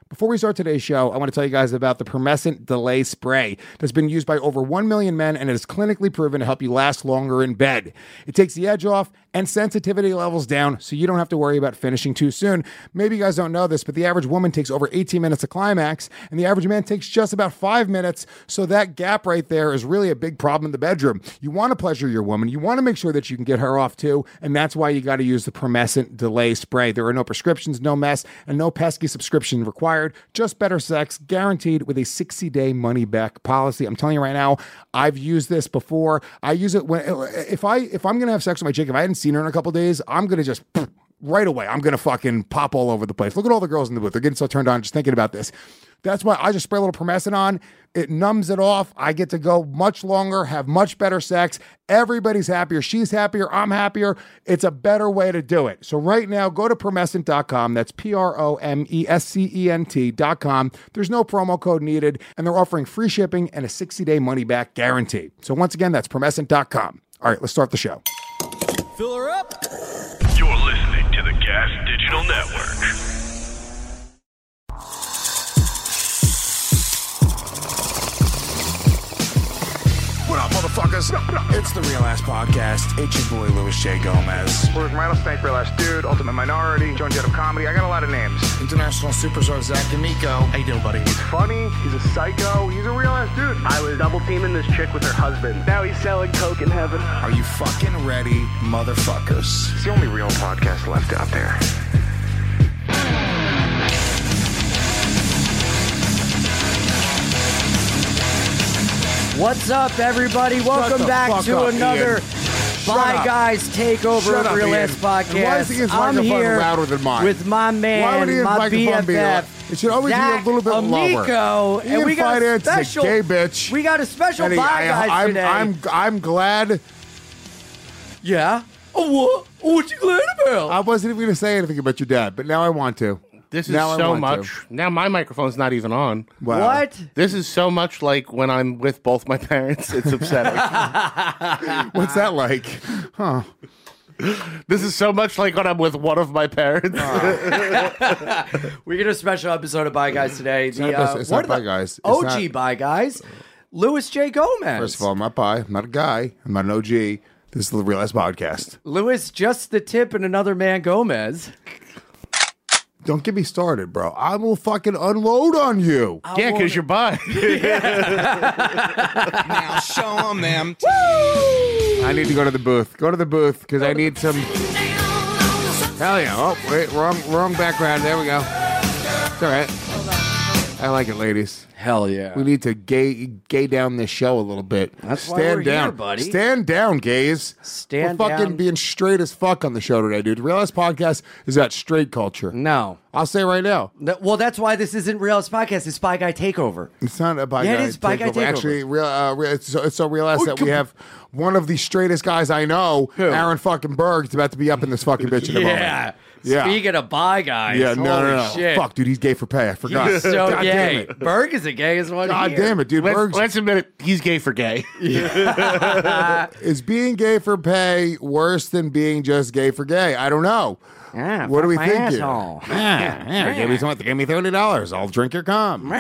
Before we start today's show, I want to tell you guys about the Promescent Delay Spray that's been used by over 1 million men, and it is clinically proven to help you last longer in bed. It takes the edge off and sensitivity levels down so you don't have to worry about finishing too soon. Maybe you guys don't know this, but the average woman takes over 18 minutes to climax, and the average man takes just about 5 minutes, so that gap right there is really a big problem in the bedroom. You want to pleasure your woman. You want to make sure that you can get her off too, and that's why you got to use the Promescent Delay Spray. There are no prescriptions, no mess, and no pesky subscription required. Just better sex, guaranteed with a 60-day money-back policy. I'm telling you right now, I've used this before. I use it when if I'm gonna have sex with my chick, if I hadn't seen her in a couple days, I'm gonna just right away. I'm gonna fucking pop all over the place. Look at all the girls in the booth; they're getting so turned on just thinking about this. That's why I just spray a little Promescent on. It numbs it off. I get to go much longer, have much better sex. Everybody's happier. She's happier. I'm happier. It's a better way to do it. So right now, go to Promescent.com. That's Promescent.com. There's no promo code needed, and they're offering free shipping and a 60-day money-back guarantee. So once again, that's Promescent.com. All right, let's start the show. Fill her up. You're listening to the Gas Digital Network. What up, motherfuckers? It's the Real Ass Podcast. It's your boy, Louis J. Gomez. Where's Rattlesnake, Real Ass Dude, Ultimate Minority, Joan Jett of Comedy. I got a lot of names. International Superstar Zach D'Amico. How you doing, buddy? He's funny. He's a psycho. He's a real ass dude. I was double teaming this chick with her husband. Now he's selling coke in heaven. Are you fucking ready, motherfuckers? It's the only real podcast left out there. What's up, everybody? Welcome back to another Bye Guys Takeover of Real Ass Podcast. Why is Ian's I'm microphone here louder than mine? with my man, my BFF. It should always be a little bit lower. Amico, and we got a special gay bitch. We got a special And Bye Guys today. I'm glad. Yeah. Oh, what you glad about? I wasn't even going to say anything about your dad, but now I want to. This is Now I so want much. to. Now my microphone's not even on. Wow. What? This is so much like when I'm with both my parents. It's upsetting. What's that like? Huh. This is so much like when I'm with one of my parents. We get a special episode of Bye Guys today. It's not Bye Guys. It's OG not- Bye Guys. Louis J. Gomez. First of all, I'm not bi. I'm not a guy. I'm not an OG. This is the Real Ass Podcast. Louis, just the tip and another man Gomez. Don't get me started, bro. I will fucking unload on you. Yeah, because you're bi. Now show them. I need to go to the booth. Go to the booth because I need some. Hell yeah! Oh wait, wrong background. There we go. It's all right. I like it, ladies. Hell yeah. We need to gay down this show a little bit. That's why Stand we're down, here, buddy. Stand down, gays. Stand We're fucking down. being straight as fuck on the show today, dude. The Real Ass Podcast is about straight culture. No. I'll say right now. Well, that's why this isn't Real Ass Podcast. It's Spy Guy Takeover. It's not a bi Yeah, it guy is bi guy takeover. takeover. Actually, it's so Real Ass that we have one of the straightest guys I know, Who? Aaron fucking Berg, is about to be up in this fucking bitch in a moment. Yeah. Yeah. Speaking of Bye Guys. Yeah, no. holy shit. Fuck, dude, he's gay for pay. I forgot. He's so God gay. damn it. Berg is the gayest one God here. damn it, dude. Berg's Let's admit it. He's gay for gay. is being gay for pay worse than being just gay for gay? I don't know. Yeah, What do we fuck think my here? asshole. Yeah, give me $30. I'll drink your cum.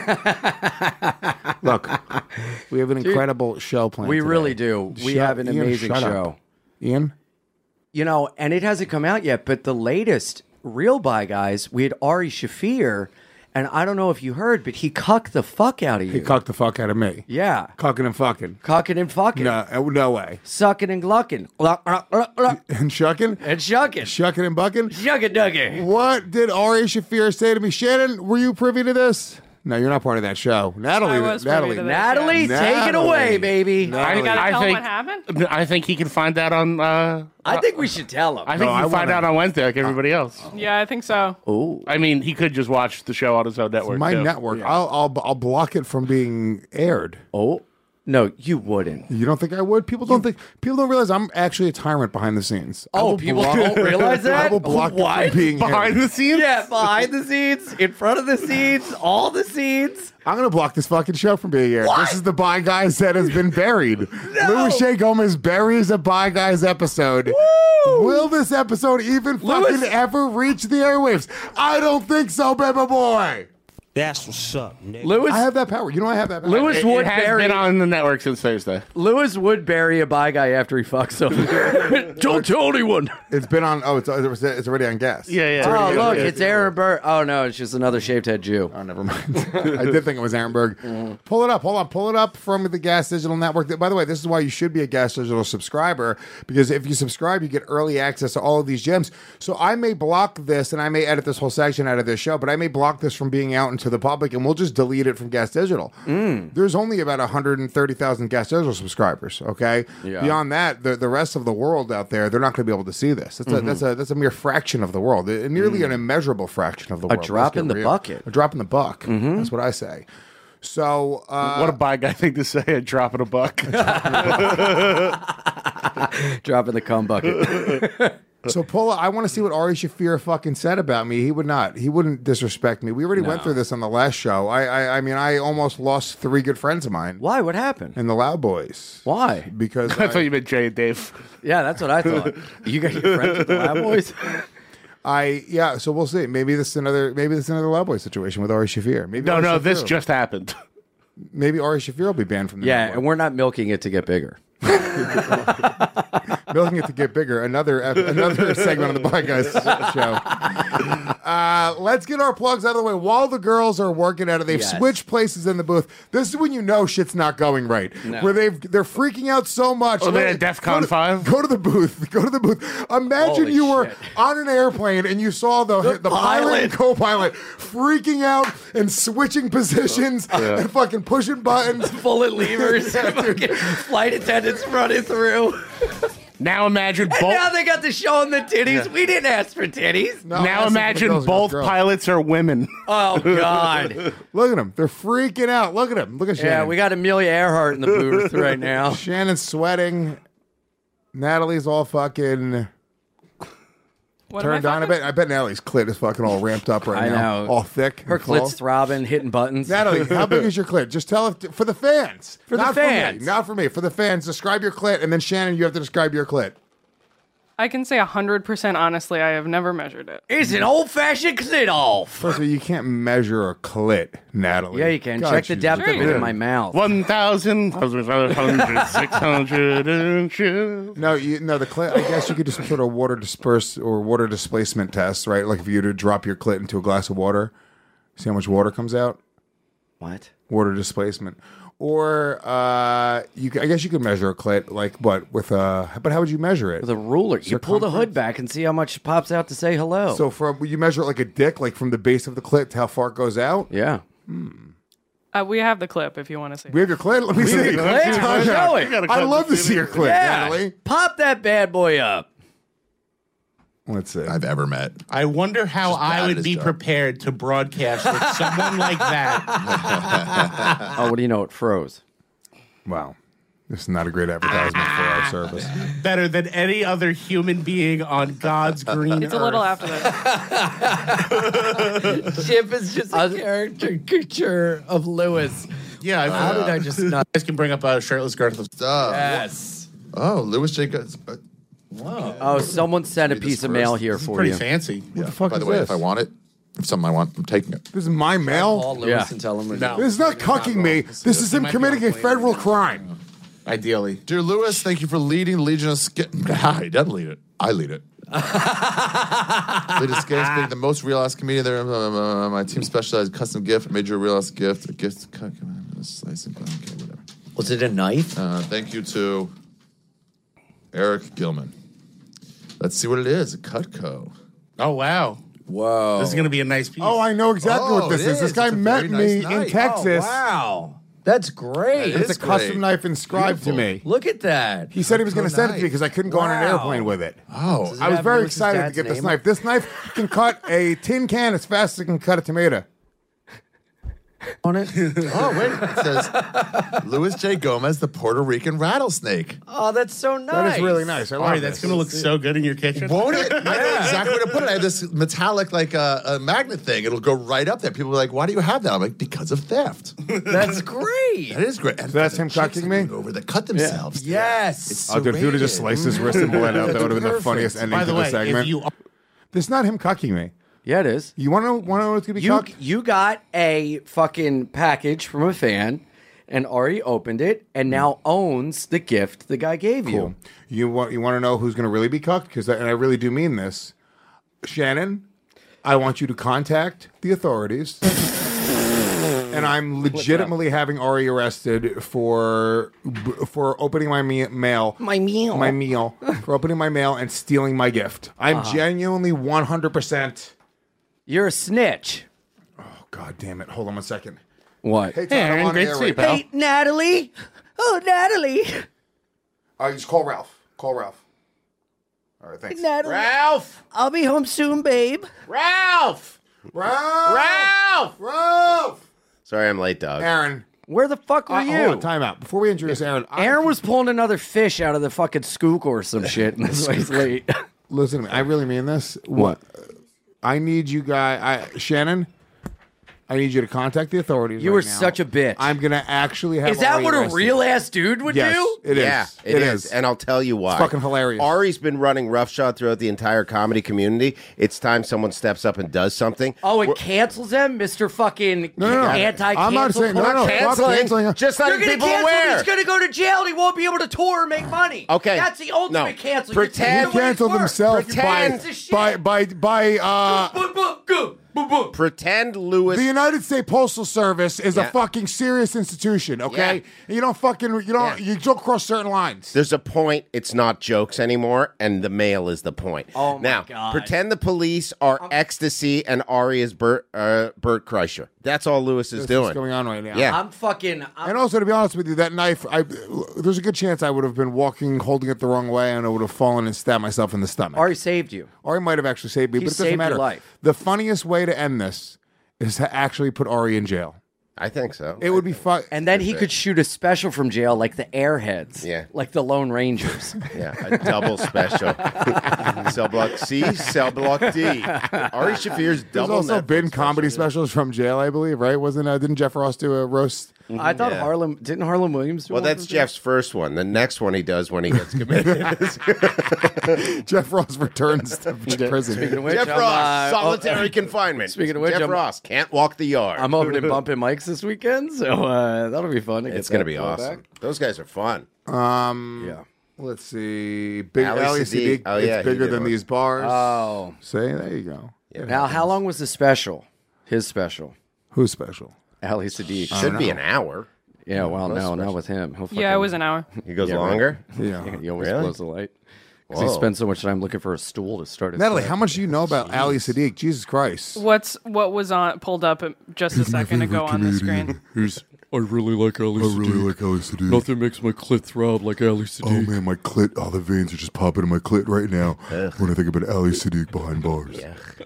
Look, we have an incredible show planned. We today. really do. We have an Ian, amazing shut show. up. Ian? You know, and it hasn't come out yet, but the latest Real Bye Guys, we had Ari Shafir, and I don't know if you heard, but he cucked the fuck out of you. He cucked the fuck out of me. Yeah. Cucking and fucking. Cucking and fucking. No way. Sucking and glucking. And shucking? And shucking. Shucking and bucking? Shucking ducking. What did Ari Shafir say to me? Shannon, were you privy to this? No, you're not part of that show. Natalie, I was privy to that. Natalie, take it away, baby. I gotta tell him think, what happened? I think he can find out on. I think we should tell him. I think he can find out on Wednesday like everybody else. Yeah, I think so. Oh, I mean, he could just watch the show on his own network. My too. network. I'll block it from being aired. oh, no, you wouldn't. You don't think I would? People don't realize I'm actually a tyrant behind the scenes. I Oh, will people block- don't realize that? I will block What? it from being Behind aired. the scenes? Yeah, behind the scenes, in front of the scenes, all the scenes. I'm gonna block this fucking show from being aired. This is the Bye Guys that has been buried. Louis J. Gomez buries a Bye Guys episode. Will this episode even fucking ever reach the airwaves? I don't think so, baby boy. That's what's up, nigga. Lewis, I have that power. You know I have that power. Lewis It has Woodbury. been on the network since Thursday. Lewis would bury a bi guy after he fucks him. Don't tell anyone. It's been on. Oh, it's already on gas. Yeah. Oh, Yeah. look, it's Aaron Burr. Oh, no, it's just another shaved head Jew. Oh, never mind. I did think it was Aaron Berg. Pull it up. Hold on. Pull it up from the Gas Digital Network. By the way, this is why you should be a Gas Digital subscriber, because if you subscribe, you get early access to all of these gems. So I may block this, and I may edit this whole section out of this show, but I may block this from being out into the public, and we'll just delete it from Gas Digital. There's only about 130,000 Gas Digital subscribers, okay? Yeah. Beyond that, the rest of the world out there, they're not going to be able to see this. That's a mere fraction of the world. Nearly an immeasurable fraction of the world. drop Let's get in the real. bucket. A drop in the buck. That's what I say. So, What a bi guy thing to say, a drop in a buck. Drop in the cum bucket. so Paula, I want to see what Ari Shaffir fucking said about me. He would not. He wouldn't disrespect me. We already went through this on the last show. I mean, I almost lost 3 good friends of mine Why? What happened? in the Loud Boys. Why? Because I thought you meant Jay and Dave. Yeah, that's what I thought. You got your friends with the Lab Boys? so we'll see. Maybe this is another Loud Boy situation with Ari Shaffir. Maybe No, Ari Shaffir this will- just happened. maybe Ari Shaffir will be banned from the Yeah, network. and we're not milking it to get bigger. Milking it to get bigger. Another segment on the Black Guys show. Let's get our plugs out of the way while the girls are working at it. They've Yes. switched places in the booth. This is when you know shit's not going right. Where they're freaking out so much. Oh, they're at DEF CON 5? Go to the booth. Go to the booth. Imagine Holy you were shit. on an airplane and you saw the pilot and co-pilot freaking out and switching positions and fucking pushing buttons. Bullet levers. Fucking flight attendants running through. Now imagine And now both. they got to show them the titties. We didn't ask for titties. No, Now that's imagine girls, both girls. pilots are women. Oh, God. Look at them. They're freaking out. Look at them. Look at Shannon. Yeah, we got Amelia Earhart in the booth right now. Shannon's sweating. Natalie's all fucking What am I turned on a fucking- bit. I bet Natalie's clit is fucking all ramped up right I now. know. All thick. Her and full. clit's throbbing, hitting buttons. Natalie, how big is your clit? Just tell it for the fans. For the Not fans. For me. Not for me. For the fans. Describe your clit, and then Shannon, you have to describe your clit. I can say 100% honestly, I have never measured it. It's an old-fashioned clit off. First of all, you can't measure a clit, Natalie. Yeah, you can. God, Check the she's- depth of it Sure. in my mouth. 1,000, 600 inches. No, the clit. I guess you could just sort of water displacement test, right? Like if you were to drop your clit into a glass of water, see how much water comes out. What? Water displacement. Or I guess you could measure a clit, like what, with a, but how would you measure it? With a ruler. You pull the hood back and see how much pops out to say hello. So you measure it like a dick, like from the base of the clit to how far it goes out? yeah. We have the clip if you want to see. We have your clit? Let me see. clit? Show it. I'd love to see your clit, Yeah. Natalie. Pop that bad boy up. Let's see. I've ever met. I wonder how Just bad I at would his be job. prepared to broadcast with someone like that. Oh, what do you know? It froze. Wow. This is not a great advertisement for our service. Better than any other human being on God's green It's a little after that. Chip is just a caricature of Lewis. Yeah, How did I just not? You guys can bring up a shirtless Garth. Yes. Oh, Louis Jacobs. Oh, someone sent a Read piece this of mail first. here for Pretty you. fancy. What the fuck By is the way, this? if I want it, if something I want, I'm taking it. This is my mail? Call Lewis and tell him. No. This is not cucking me. This is him might be committing a on plane. federal crime. Ideally. Dear Lewis, thank you for leading the Legion of He doesn't lead it. I lead it. Lead of Skates being the most realized comedian there. My team specialized in custom gift. Made you a realized gift. A gift cut. Slicing. Okay, whatever. Was it a knife? Thank you to Eric Gilman. Let's see what it is. A Cutco. Oh, wow. Whoa. This is going to be a nice piece. Oh, I know exactly what Oh, this it is. This is. guy It's a met very me nice in knife. Texas. Wow. That's great. That It's is a custom great. knife inscribed to me. Look at that. He said he was going to send it to me because I couldn't go on an Wow. airplane with it. Oh, Does it I was have very Lewis's excited to dad's get this name knife. This knife can cut a tin can as fast as it can cut a tomato. on it? oh, wait. It says Louis J. Gomez, the Puerto Rican rattlesnake. Oh, that's so nice. That is really nice. I love Ari, that's this. going to look so good in your kitchen. Won't it? I know exactly where to put it. I have this metallic, like a magnet thing. It'll go right up there. People are like, why do you have that? I'm like, because of theft. That's great. That is great. And So that's the him chicks cucking I'm me? going over that cut themselves. Yes. It's Oh, dude, if you would have just serrated. sliced his wrist and bled out, that would have been the Perfect. funniest ending By to the the way, segment. if you This is not him cucking me. Yeah, it is. You want to know what's going to be cucked? You got a fucking package from a fan, and Ari opened it, and now owns the gift the guy gave you. You want to know who's going to really be cucked? Because I really do mean this. Shannon, I want you to contact the authorities. And I'm legitimately having Ari arrested for opening my mail. My meal. For opening my mail and stealing my gift. I'm genuinely 100%. You're a snitch. Oh, God damn it. Hold on 1 second. What? Hey, Todd, I'm on great air to see you, right now. pal. Hey, Natalie. Oh, Natalie. All right, just call Ralph. Call Ralph. All right, thanks. Natalie. Ralph! I'll be home soon, babe. Ralph! Ralph! Sorry I'm late, dog. Aaron. Where the fuck were you? Hold on, time out. Before we introduce Aaron. Aaron was pulling another fish out of the fucking skook or some shit, and that's why he's late. Listen to me. I really mean this. What? I need you guys. Shannon, I need you to contact the authorities. You right were now. such a bitch. I'm going to actually have Is that Ari what a arrested. real ass dude would Yes, do? it is. Yeah, it is. And I'll tell you why. It's fucking hilarious. Ari's been running roughshod throughout the entire comedy community. It's time someone steps up and does something. Oh, it cancels them, Mr. Fucking No. anti-cancel. I'm not saying- no, culture? no. Canceling, just You're letting going to people cancel him. aware. He's going to go to jail. And he won't be able to tour and make money. Okay. That's the ultimate No. cancel. Pretend- He canceled himself Pretend- Pretend Lewis. the United States Postal Service is a Yeah. fucking serious institution, okay? Yeah. You don't cross certain lines. There's a point. It's not jokes anymore, and the mail is the point. Oh, my now, God. pretend the police are ecstasy and Ari is Bert Kreischer. That's all Lewis is That's doing. what's going on right now. Yeah. And also, to be honest with you, that knife, there's a good chance I would have been walking, holding it the wrong way, and I would have fallen and stabbed myself in the stomach. Ari saved you. Ari might have actually saved me, He but it doesn't saved your matter. life. The funniest way to end this is to actually put Ari in jail. I think so. It would be fun. And then he could shoot a special from jail like the Airheads. Yeah. Like the Lone Rangers. Yeah, a double special. Cell block C, cell block D. Ari Shafir's There's double also Netflix been special. comedy specials from jail, I believe, right? Didn't Jeff Ross do a roast? I thought Yeah. didn't Harlan Williams do Well, one that's from jail? Jeff's first one. The next one he does when he gets committed. Jeff Ross returns to prison. Speaking of which, Jeff I'm, Ross, solitary confinement. speaking of which, Jeff I'm- Ross can't walk the yard. I'm opening Bumpin' Mics this weekend, so that'll be fun. It's going to be awesome. Those guys are fun. Yeah. Let's see. Big Ali Ali Sadiq. Sadiq. Oh, yeah, It's he bigger did than one. these bars. Oh. Say, there you go. Now, how long was the special? His special. Who's special? Ali Sadiq. Should be an hour. Yeah, well, no, special. not with him. Yeah, it was an hour. He goes Yeah, right. longer. Yeah. He always Really? blows the light. Because he Whoa. spends so much time looking for a stool to start his Natalie, set. how much do you know about Ali Sadiq? Jesus Christ. What was on pulled up just a second ago on the screen? I really like Ali Sadiq. Nothing makes my clit throb like Ali Sadiq. Oh man, my clit, all the veins are just popping in my clit right now when I think about Ali Sadiq behind bars.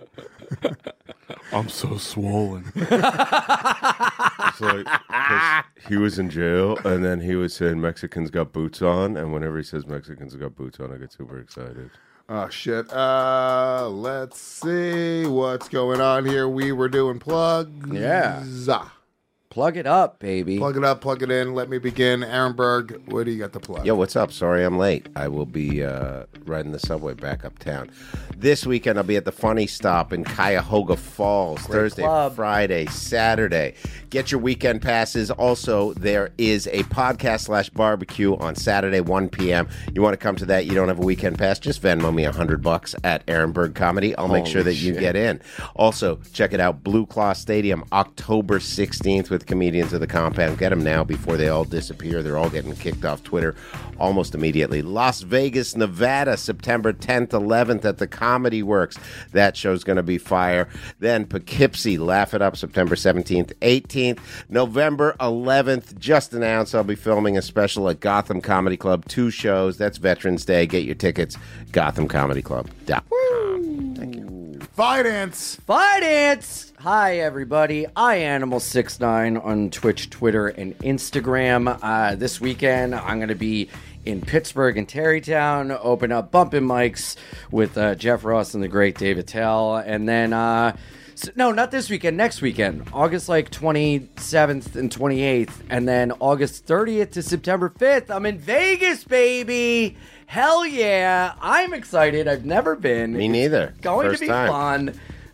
I'm so swollen. It's like, 'cause he was in jail, and then he was saying Mexicans got boots on, and whenever he says Mexicans got boots on, I get super excited. Oh, shit. Let's see what's going on here. We were doing plugs. Yeah. Ah. Plug it up, baby. Plug it up, plug it in. Let me begin. Aaron Berg, what do you got to plug? Yo, what's up? Sorry I'm late. I will be riding the subway back uptown. This weekend, I'll be at the Funny Stop in Cuyahoga Falls, Thursday, club. Friday, Saturday. Get your weekend passes. Also, there is a podcast/barbecue on Saturday, 1 p.m. You want to come to that? You don't have a weekend pass? Just Venmo me $100 at Aaron Berg Comedy. I'll make sure that you get in. Also, check it out, Blue Claw Stadium, October 16th with comedians of the compound. Get them now before they all disappear. They're all getting kicked off Twitter almost immediately. Las Vegas, Nevada, September 10th, 11th at the Comedy Works. That show's going to be fire. Then Poughkeepsie, Laugh It Up, September 17th, 18th. November 11th, just announced I'll be filming a special at Gotham Comedy Club. 2 shows. That's Veterans Day. Get your tickets, GothamComedyClub.com. Thank you. Finance. Hi, everybody. Animal69 on Twitch, Twitter, and Instagram. This weekend, I'm going to be in Pittsburgh and Tarrytown, open up Bumpin' Mics with Jeff Ross and the great David Tell. And then, no, not this weekend, next weekend, August 27th and 28th. And then August 30th to September 5th, I'm in Vegas, baby. Hell yeah. I'm excited. I've never been. Me neither. Going First to be time. fun.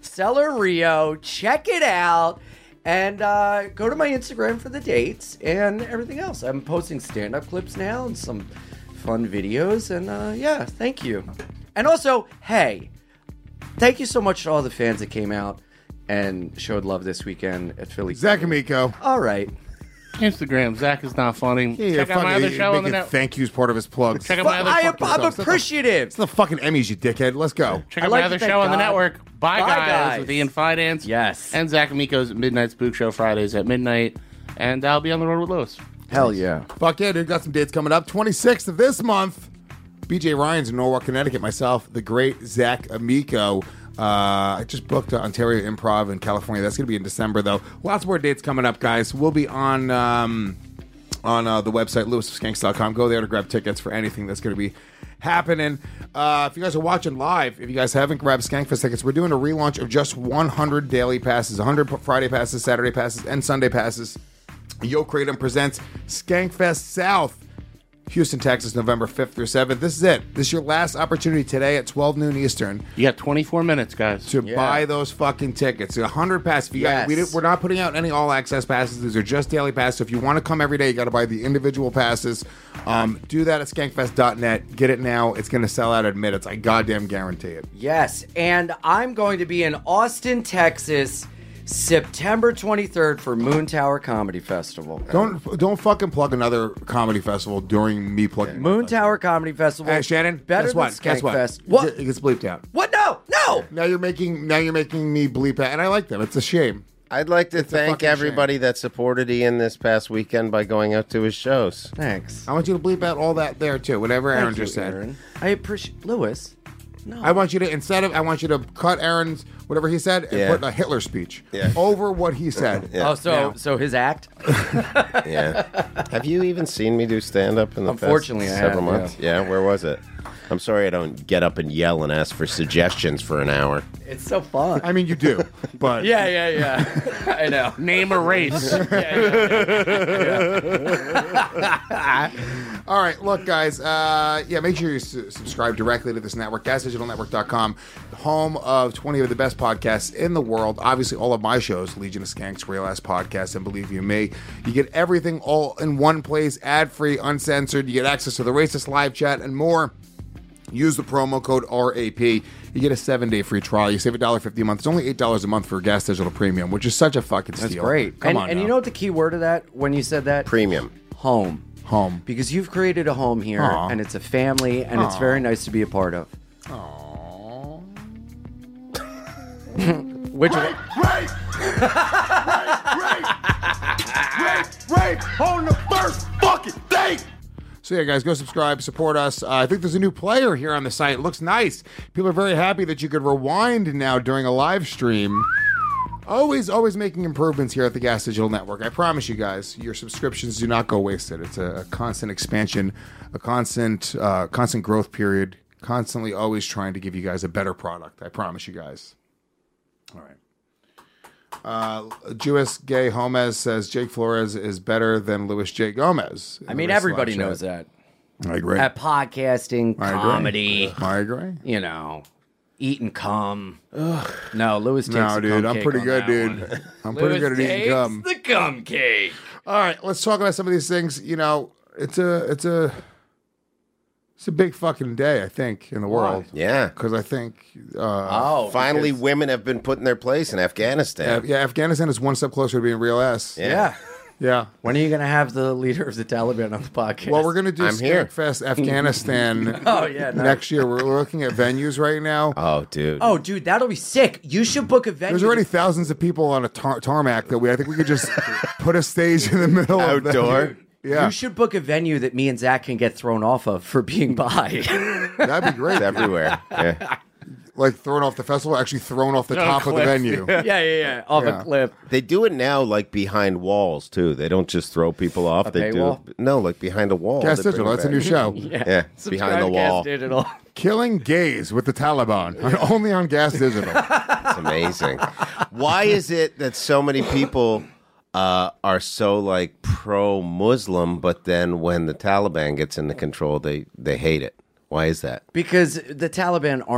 Cellar Rio. Check it out. And go to my Instagram for the dates and everything else. I'm posting stand-up clips now and some fun videos. And yeah, thank you. And also, hey, thank you so much to all the fans that came out and showed love this weekend at Philly. Zach Amico. All right. Instagram, Zach is not funny. Yeah, Check out my other show on the network. Thank you is part of his plugs. Check out my other I'm appreciative. It's the fucking Emmys, you dickhead. Let's go. Check out my other show on the network. Bye, guys. With Ian Fidance. Yes. And Zach Amico's Midnight Spook Show Fridays at midnight. And I'll be on the road with Lewis. Hell yeah. Fuck yeah, dude. Got some dates coming up. 26th of this month. BJ Ryan's in Norwalk, Connecticut. Myself, the great Zach Amico. I just booked Ontario Improv in California. That's going to be in December, though. Lots more dates coming up, guys. We'll be on the website, lewisofskanks.com. Go there to grab tickets for anything that's going to be happening. If you guys are watching live, if you guys haven't grabbed Skankfest tickets, we're doing a relaunch of just 100 daily passes, 100 Friday passes, Saturday passes, and Sunday passes. Yo Kratom presents Skankfest South, Houston, Texas, November 5th through 7th. This is it. This is your last opportunity today at 12 noon Eastern. You got 24 minutes, guys. To buy those fucking tickets. 100 passes. If you guys, we're not putting out any all-access passes. These are just daily passes. So if you want to come every day, you got to buy the individual passes. Do that at skankfest.net. Get it now. It's going to sell out in minutes. I goddamn guarantee it. Yes, and I'm going to be in Austin, Texas, September 23rd for Moon Tower Comedy Festival. Don't fucking plug another comedy festival during me plugging Moon Tower Comedy Festival. Hey, Shannon, better guess what? than Guess what? Skankfest. What? It gets bleeped out. What? No. Now you're making me bleep out, and I like them. It's a shame. I'd like to thank everybody that supported Ian this past weekend by going out to his shows. Thanks. I want you to bleep out all that there too. Whatever Aaron just said. Aaron. I appreciate Lewis. No. I want you to I want you to cut Aaron's whatever he said and put a Hitler speech over what he said. Oh, so his act? Yeah. Have you even seen me do stand-up in the past several months? Yeah, where was it? I'm sorry I don't get up and yell and ask for suggestions for an hour. It's so fun. I mean, you do, but... Yeah. I know. Name a race. All right, look, guys. Make sure you subscribe directly to this network, GasDigitalNetwork.com, home of 20 of the best podcasts in the world. Obviously, all of my shows, Legion of Skanks, Real Ass Podcast, and Believe You Me. You get everything all in one place, ad-free, uncensored. You get access to the Racist live chat and more. Use the promo code RAP. You get a 7-day free trial. You save $1.50 a month. It's only $8 a month for Gas Digital Premium, which is such a fucking steal. That's great. Come on and you know what the key word of that when you said that? Premium. Home. Because you've created a home here, and it's a family, and it's very nice to be a part of. Aww. Which one? Rape on the first fucking thing. So yeah, guys, go subscribe, support us. I think there's a new player here on the site. It looks nice. People are very happy that you could rewind now during a live stream. Always making improvements here at the Gas Digital Network. I promise you guys, your subscriptions do not go wasted. It's a constant expansion, a constant growth period, constantly always trying to give you guys a better product. I promise you guys. All right. Jewess Gay Gomez says Jake Flores is better than Louis J. Gomez. I mean, everybody knows that. I agree. At podcasting, comedy. I agree. You know, eat and cum. Ugh. No, Louis takes No, dude, I'm pretty good, dude. I'm pretty good at eating cum. The cum cake. All right, let's talk about some of these things. You know, it's a big fucking day, I think, in the world. Yeah. Because I think... finally women have been put in their place in Afghanistan. Yeah, Afghanistan is one step closer to being real ass. Yeah. When are you going to have the leader of the Taliban on the podcast? Well, we're going to do Skankfest Afghanistan next year. We're looking at venues right now. Oh, dude. Oh, dude, that'll be sick. You should book a venue. There's already thousands of people on a tarmac that I think we could just put a stage in the middle outdoor. Of Yeah. You should book a venue that me and Zach can get thrown off of for being by. That'd be great. Everywhere. Yeah. Like thrown off the festival, actually thrown off the top of the venue. Yeah. Off a cliff. They do it now like behind walls, too. They don't just throw people off. They paywall? do. No, like behind a wall. Gas Digital, that's a new show. Yeah. Behind the wall. Gas Digital. Killing gays with the Taliban. Only on Gas Digital. It's amazing. Why is it that so many people are so like pro-Muslim, but then when the Taliban gets into control, they hate it? Why is that? Because the Taliban aren't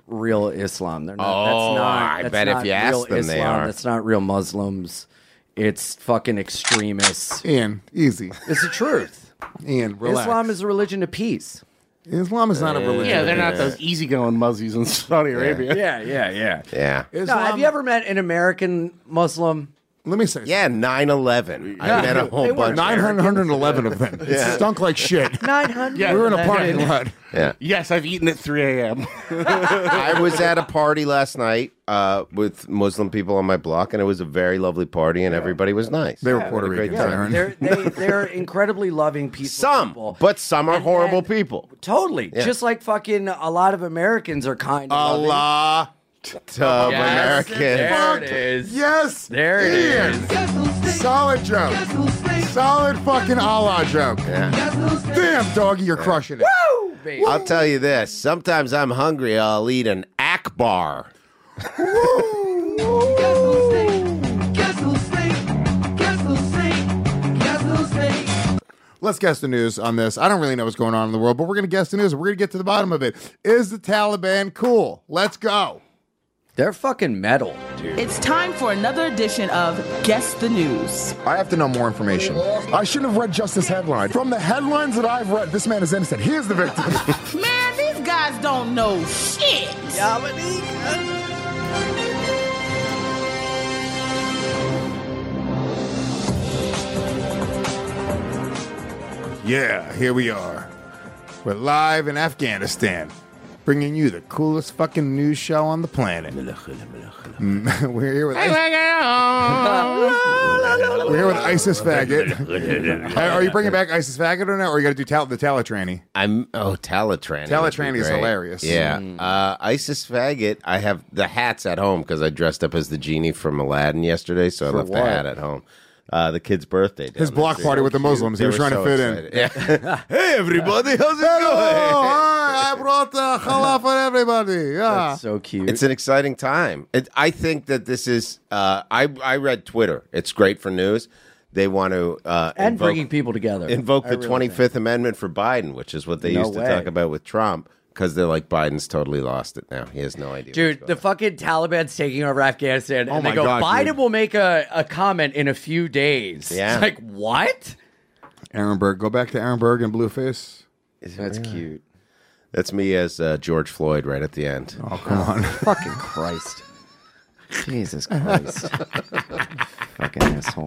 real Islam. They're not. Oh, I bet if you ask them, they are. That's not real Muslims. It's fucking extremists. Ian, easy. It's the truth. Ian, relax. Islam is a religion of peace. Islam is not a religion. Yeah, they're not those easygoing Muzzies in Saudi Arabia. Yeah. Yeah. No, have you ever met an American Muslim? Let me say. Yeah, 9/11. I met a whole bunch. 911 of them. It stunk like shit. 900. We were in a parking lot. Yeah. Yes, I've eaten at 3 a.m. I was at a party last night with Muslim people on my block, and it was a very lovely party, and everybody was nice. They were Puerto Ricans, Aaron. They're incredibly loving people. people. But some are horrible people. Totally. Yeah. Just like fucking a lot of Americans are kind of loving. Allah. American. There it is. Yes. There it is. Solid joke. Solid fucking Allah joke. Yeah. Damn, doggy, you're crushing it. Woo, baby. I'll tell you this. Sometimes I'm hungry. I'll eat an Akbar. Let's guess the news on this. I don't really know what's going on in the world, but we're going to guess the news. We're going to get to the bottom of it. Is the Taliban cool? Let's go. They're fucking metal, dude. It's time for another edition of Guess the News. I have to know more information. I shouldn't have read just this headline. From the headlines that I've read, this man is innocent. He is the victim. Man, these guys don't know shit. Yeah, here we are. We're live in Afghanistan, bringing you the coolest fucking news show on the planet. We're here with we're here with ISIS Faggot. Are you bringing back ISIS Faggot or not? Or you got to do the Talatranny? Talatranny. Talatranny is great. hilarious. Yeah. ISIS Faggot. I have the hats at home because I dressed up as the genie from Aladdin yesterday, so I left the hat at home. The kid's birthday. His block party with the Muslims. He was trying to fit in. Yeah. Hey, everybody. How's it Hello, going? hi, I brought challah for everybody. Yeah. That's so cute. It's an exciting time. I think that this is. I read Twitter. It's great for news. They want to and bringing people together. Invoke the 25th Amendment for Biden, which is what they used to talk about with Trump. Because they're like, Biden's totally lost it now. He has no idea. Dude, the fucking Taliban's taking over Afghanistan. And they go, God, Biden dude. will make a comment in a few days. Yeah. It's like, what? Aaron Berg. Go back to Aaron Berg and Blueface. That's cute. That's me as George Floyd right at the end. Oh, come on. Fucking Christ. Jesus Christ. Fucking asshole.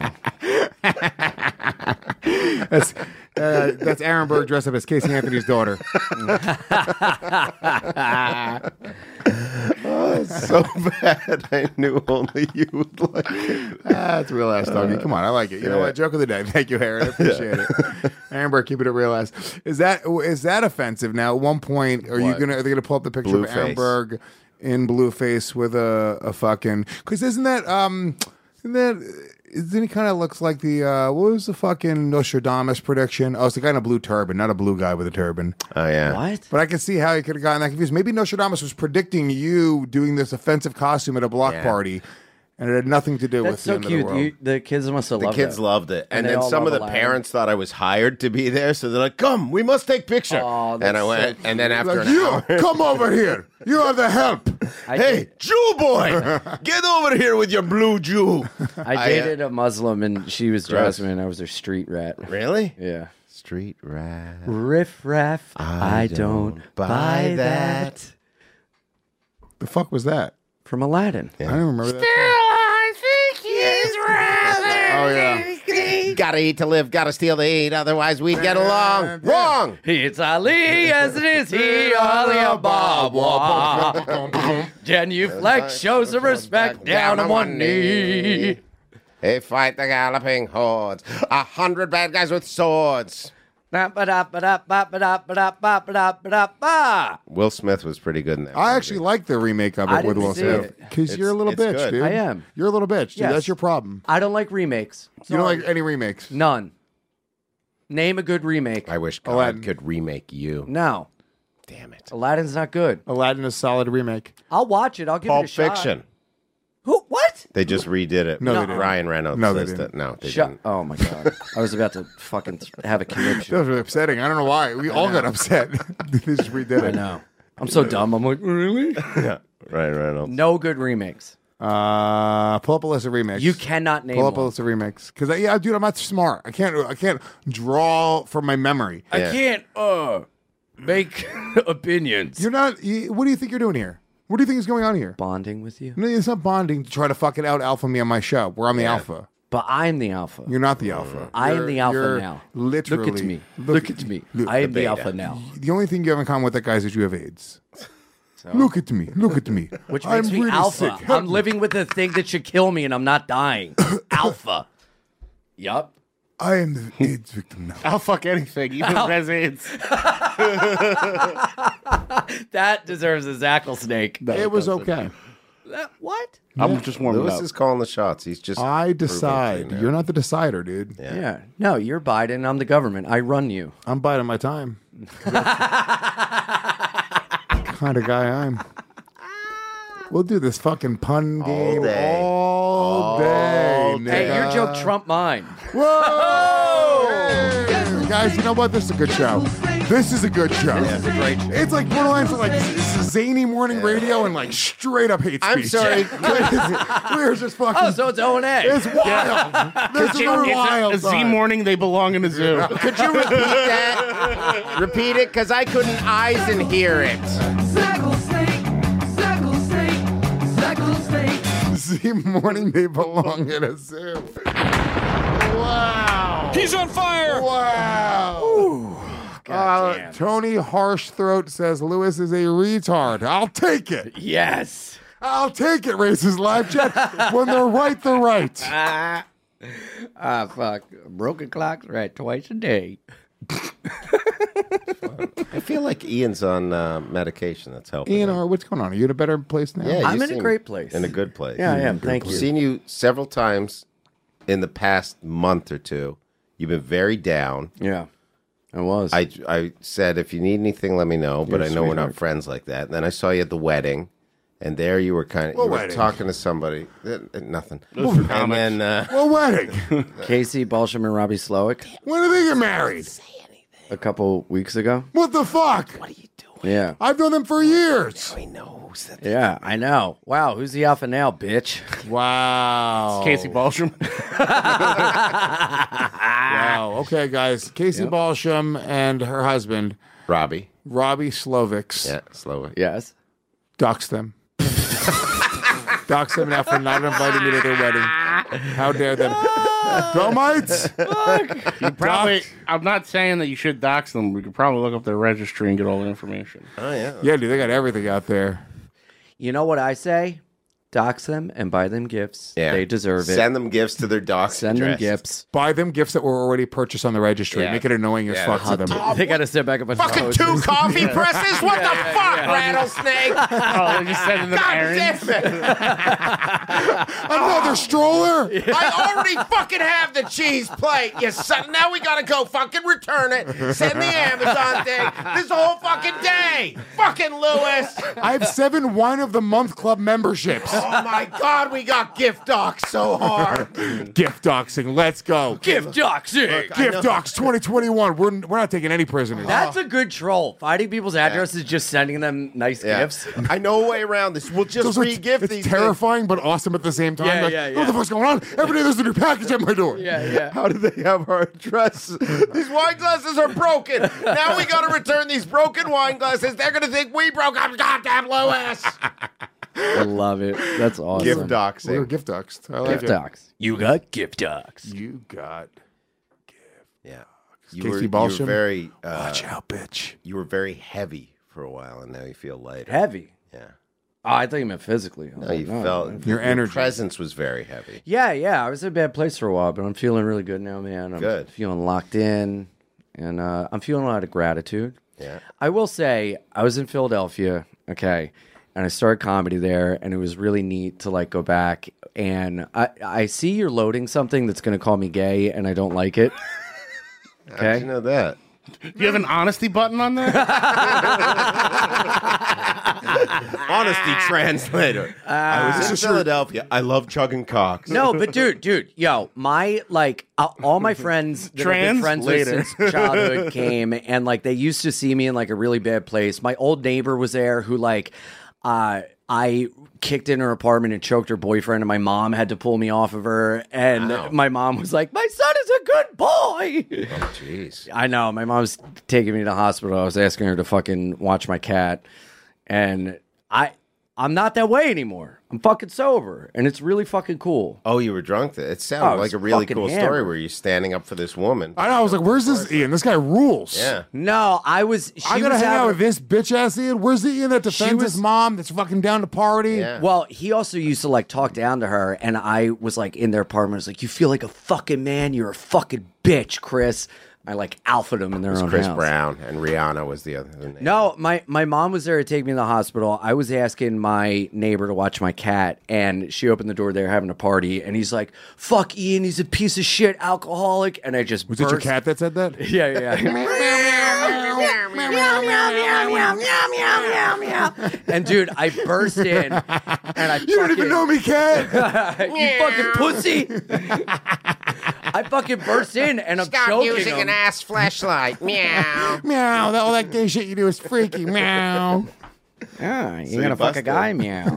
That's Aaron Berg dressed up as Casey Anthony's daughter. So bad. I knew only you would like it. That's real ass doggy. Come on, I like it. You know what? Joke of the day. Thank you, Aaron. I appreciate it. Aaron Berg, keep it a real ass. Is that offensive? Now, at one point, are they gonna pull up the picture of Aaron Berg in Blueface with a fucking? Because isn't he kind of looks like the what was the fucking Nostradamus prediction? Oh, it's the guy in a blue turban, not a blue guy with a turban. Oh yeah. What? But I can see how he could have gotten that confused. Maybe Nostradamus was predicting you doing this offensive costume at a block party, and it had nothing to do with That's so the end of the world. cute. The kids must have The loved kids it. loved it. And they then all some of love the Aladdin. parents thought I was hired to be there, so they're like, come, we must take picture. Oh, and that's I went, so and then after Like, an you hour, come over here. You have the help. hey, Jew boy, get over here with your blue Jew. I dated a Muslim, and she was Jasmine, and I was her street rat. Really? Yeah. Street rat. Riff raff, I don't buy that. The fuck was that? From Aladdin. I don't remember that. I think he's rather. Oh yeah. Gotta eat to live, gotta steal to eat, otherwise we get along. Wrong. It's Ali as it is he, Ali Ababa. Genuflex shows the respect down on one knee. They fight the galloping hordes, 100 bad guys with swords. Will Smith was pretty good in that. I actually like the remake of I it with didn't Will see Smith it. because you're a little It's bitch, good. dude. I am. You're a little bitch, dude. Yes. That's your problem. I don't like remakes. You don't Sorry. like any remakes. None. Name a good remake. I wish God Aladdin. could remake you. No. Damn it. Aladdin's not good. Aladdin is a solid remake. I'll watch it. I'll give Pulp it a shot. Fiction. Who? What? They just redid it. No, they didn't. Ryan Reynolds No, they says didn't. that. No, they Shut. didn't. Oh my god. I was about to fucking have a That conniption. was really upsetting. I don't know why. We all got upset. They just redid it. I know. I'm so dumb. I'm like, really? Yeah. Right, Reynolds. No good remakes. Pull up a list of remakes. You cannot name Pull up a one. list of remakes. Because, dude, I'm not smart. I can't draw from my memory. I can't make opinions. You're not. What do you think you're doing here? What do you think is going on here? Bonding with you. No, it's not bonding to try to fucking out alpha me on my show. Where I'm the alpha. But I'm the alpha. You're not the alpha. I am the alpha you're now. Literally. Look at me. Look at me. I am the alpha now. The only thing you have in common with that guy is that you have AIDS. Look at me. Look at me. Which makes me really alpha. sick. I'm living with the thing that should kill me and I'm not dying. Alpha. Yup. I am the AIDS victim now. I'll fuck anything, even Res AIDS. That deserves a Zackle snake. It was okay. What? I'm just warming Lewis up. is calling the shots. He's just. I decide. You're not the decider, dude. Yeah. No, you're Biden. I'm the government. I run you. I'm biding my time. Kind of guy I'm. We'll do this fucking pun game all day. Hey, your joke trumped mine. Whoa! Hey, guys, you know what? This is a good show. This is a good show. This is a great show. It's like borderline for like zany morning radio and like straight up hate speech. I'm sorry. We're just fucking. Oh, so it's O&A. It's wild. This is wild. It's a Z morning. They belong in a zoo. Could you repeat that? Repeat it, because I couldn't eyes and hear it. Z morning, they belong in a zoo. Wow. He's on fire. Wow. Tony Harshthroat says Lewis is a retard. I'll take it. Yes. I'll take it, Racist Live Chat. When they're right, they're right. Fuck. Broken clocks right twice a day. I feel like Ian's on medication. That's helping. Ian, him. what's going on? Are you in a better place now? Yeah, I'm you in a seem great place. In a good place. Yeah, I am. Thank you. I've seen you several times in the past month or two. You've been very down. Yeah, I was. I said, if you need anything, let me know. But You're I know we're not sweetheart. friends like that. And then I saw you at the wedding. And there you were kind of What wedding? talking to somebody. Nothing. for And then What wedding? Casey Balsham and Robbie Slowick When did they get married? a couple weeks ago. What the fuck? what are you doing? Yeah. I've known them for years. He knows that. Yeah, I know. Wow, who's the alpha now, bitch? Wow. Casey Balsham. Wow. Okay, guys. Casey Balsham and her husband, Robbie. Slovics, Yeah, Slovak. Yes. doxed them. Doxed them now for not inviting me to their wedding. How dare them? Domites! You probably. I'm not saying that you should dox them. We could probably look up their registry and get all the information. Oh, yeah. Yeah, dude, they got everything out there. You know what I say? Dox them and buy them gifts. Yeah. They deserve it. Send them gifts to their docs. Send them address. gifts. Buy them gifts that were already purchased on the registry. Yeah. Make it annoying as fuck to them. They got to sit back a bunch of Fucking hoses. 2 coffee presses? What the fuck, rattlesnake? Oh, they're just sending them God errands. damn it. Another stroller? I already fucking have the cheese plate, you son. Now we gotta go fucking return it. Send the Amazon thing. This whole fucking day. Fucking Lewis. I have 7 Wine of the Month Club memberships. Oh my God, we got gift docs so hard. Gift doxing. Let's go. Gift doxing. Gift docs 2021. We're not taking any prisoners. That's a good troll. Finding people's addresses, just sending them nice gifts. I know a way around this. We'll just So re-gift it's these terrifying but awesome at the same time. Yeah, Like, yeah, What the fuck's going on? Every day there's a new package at my door. Yeah. How do they have our address? These wine glasses are broken. Now we got to return these broken wine glasses. They're going to think we broke up goddamn Lewis. I love it. That's awesome. Gift We were doxing. gift doxed. I like Gift it. docs. You got gift docs. You got Yeah. Casey Balsham. very, watch out, bitch. you were very heavy for a while, and now you feel lighter. Heavy. Yeah. Oh, I thought you meant physically. No, you felt Your energy. presence was very heavy. Yeah. I was in a bad place for a while, but I'm feeling really good now, man. I'm Good. feeling locked in, and I'm feeling a lot of gratitude. Yeah. I will say, I was in Philadelphia, okay, and I started comedy there, and it was really neat to like go back. And I see you're loading something that's going to call me gay, and I don't like it. How did you know that? Do you have an honesty button on there? Honesty translator. I was in Philadelphia. I love chugging cocks. No, but dude, yo, my all my friends that I've been friends with since childhood came, and like they used to see me in like a really bad place. My old neighbor was there who I kicked in her apartment and choked her boyfriend, and my mom had to pull me off of her. And my mom was like, "My son is a good boy." Oh, jeez. I know. My mom's taking me to the hospital. I was asking her to fucking watch my cat, and I'm not that way anymore. I'm fucking sober, and it's really fucking cool. Oh, you were drunk? It sounded like a really cool story where you're standing up for this woman. I know. I was like, "Where's this Ian? This guy rules." Yeah. No, I gotta hang out with this bitch ass Ian. Where's the Ian that defends his mom? That's fucking down to party. Yeah. Well, he also used to like talk down to her, and I was like in their apartment. I was like, "You feel like a fucking man. You're a fucking bitch, Chris." I like alphaed them in their own Chris house. Brown and Rihanna was the other name. No, my mom was there to take me to the hospital. I was asking my neighbor to watch my cat, and she opened the door. They were having a party, and he's like, "Fuck Ian, he's a piece of shit alcoholic." And I just Was it your cat that said that? Yeah. And dude, I burst in, and I You don't even know me, cat. You fucking pussy. I fucking burst in, and I'm Stop choking using him. an ass flashlight. Meow. Meow. All that gay shit you do is freaky. Meow. Yeah, So you're gonna you fuck a busted. guy, meow.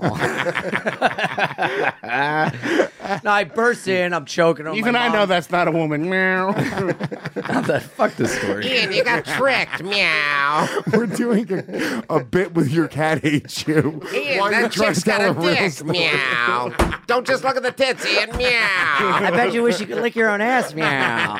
No, I burst in, I'm choking him. Even my I mom- know that's not a woman. Meow. Fuck this story. Ian, you got tricked. Meow. We're doing a bit with your cat hates you. Ian, Why that you trying chick's to tell got a real dick. story? Meow. Don't just look at the tits, Ian. Meow. I bet you wish you could lick your own ass, meow.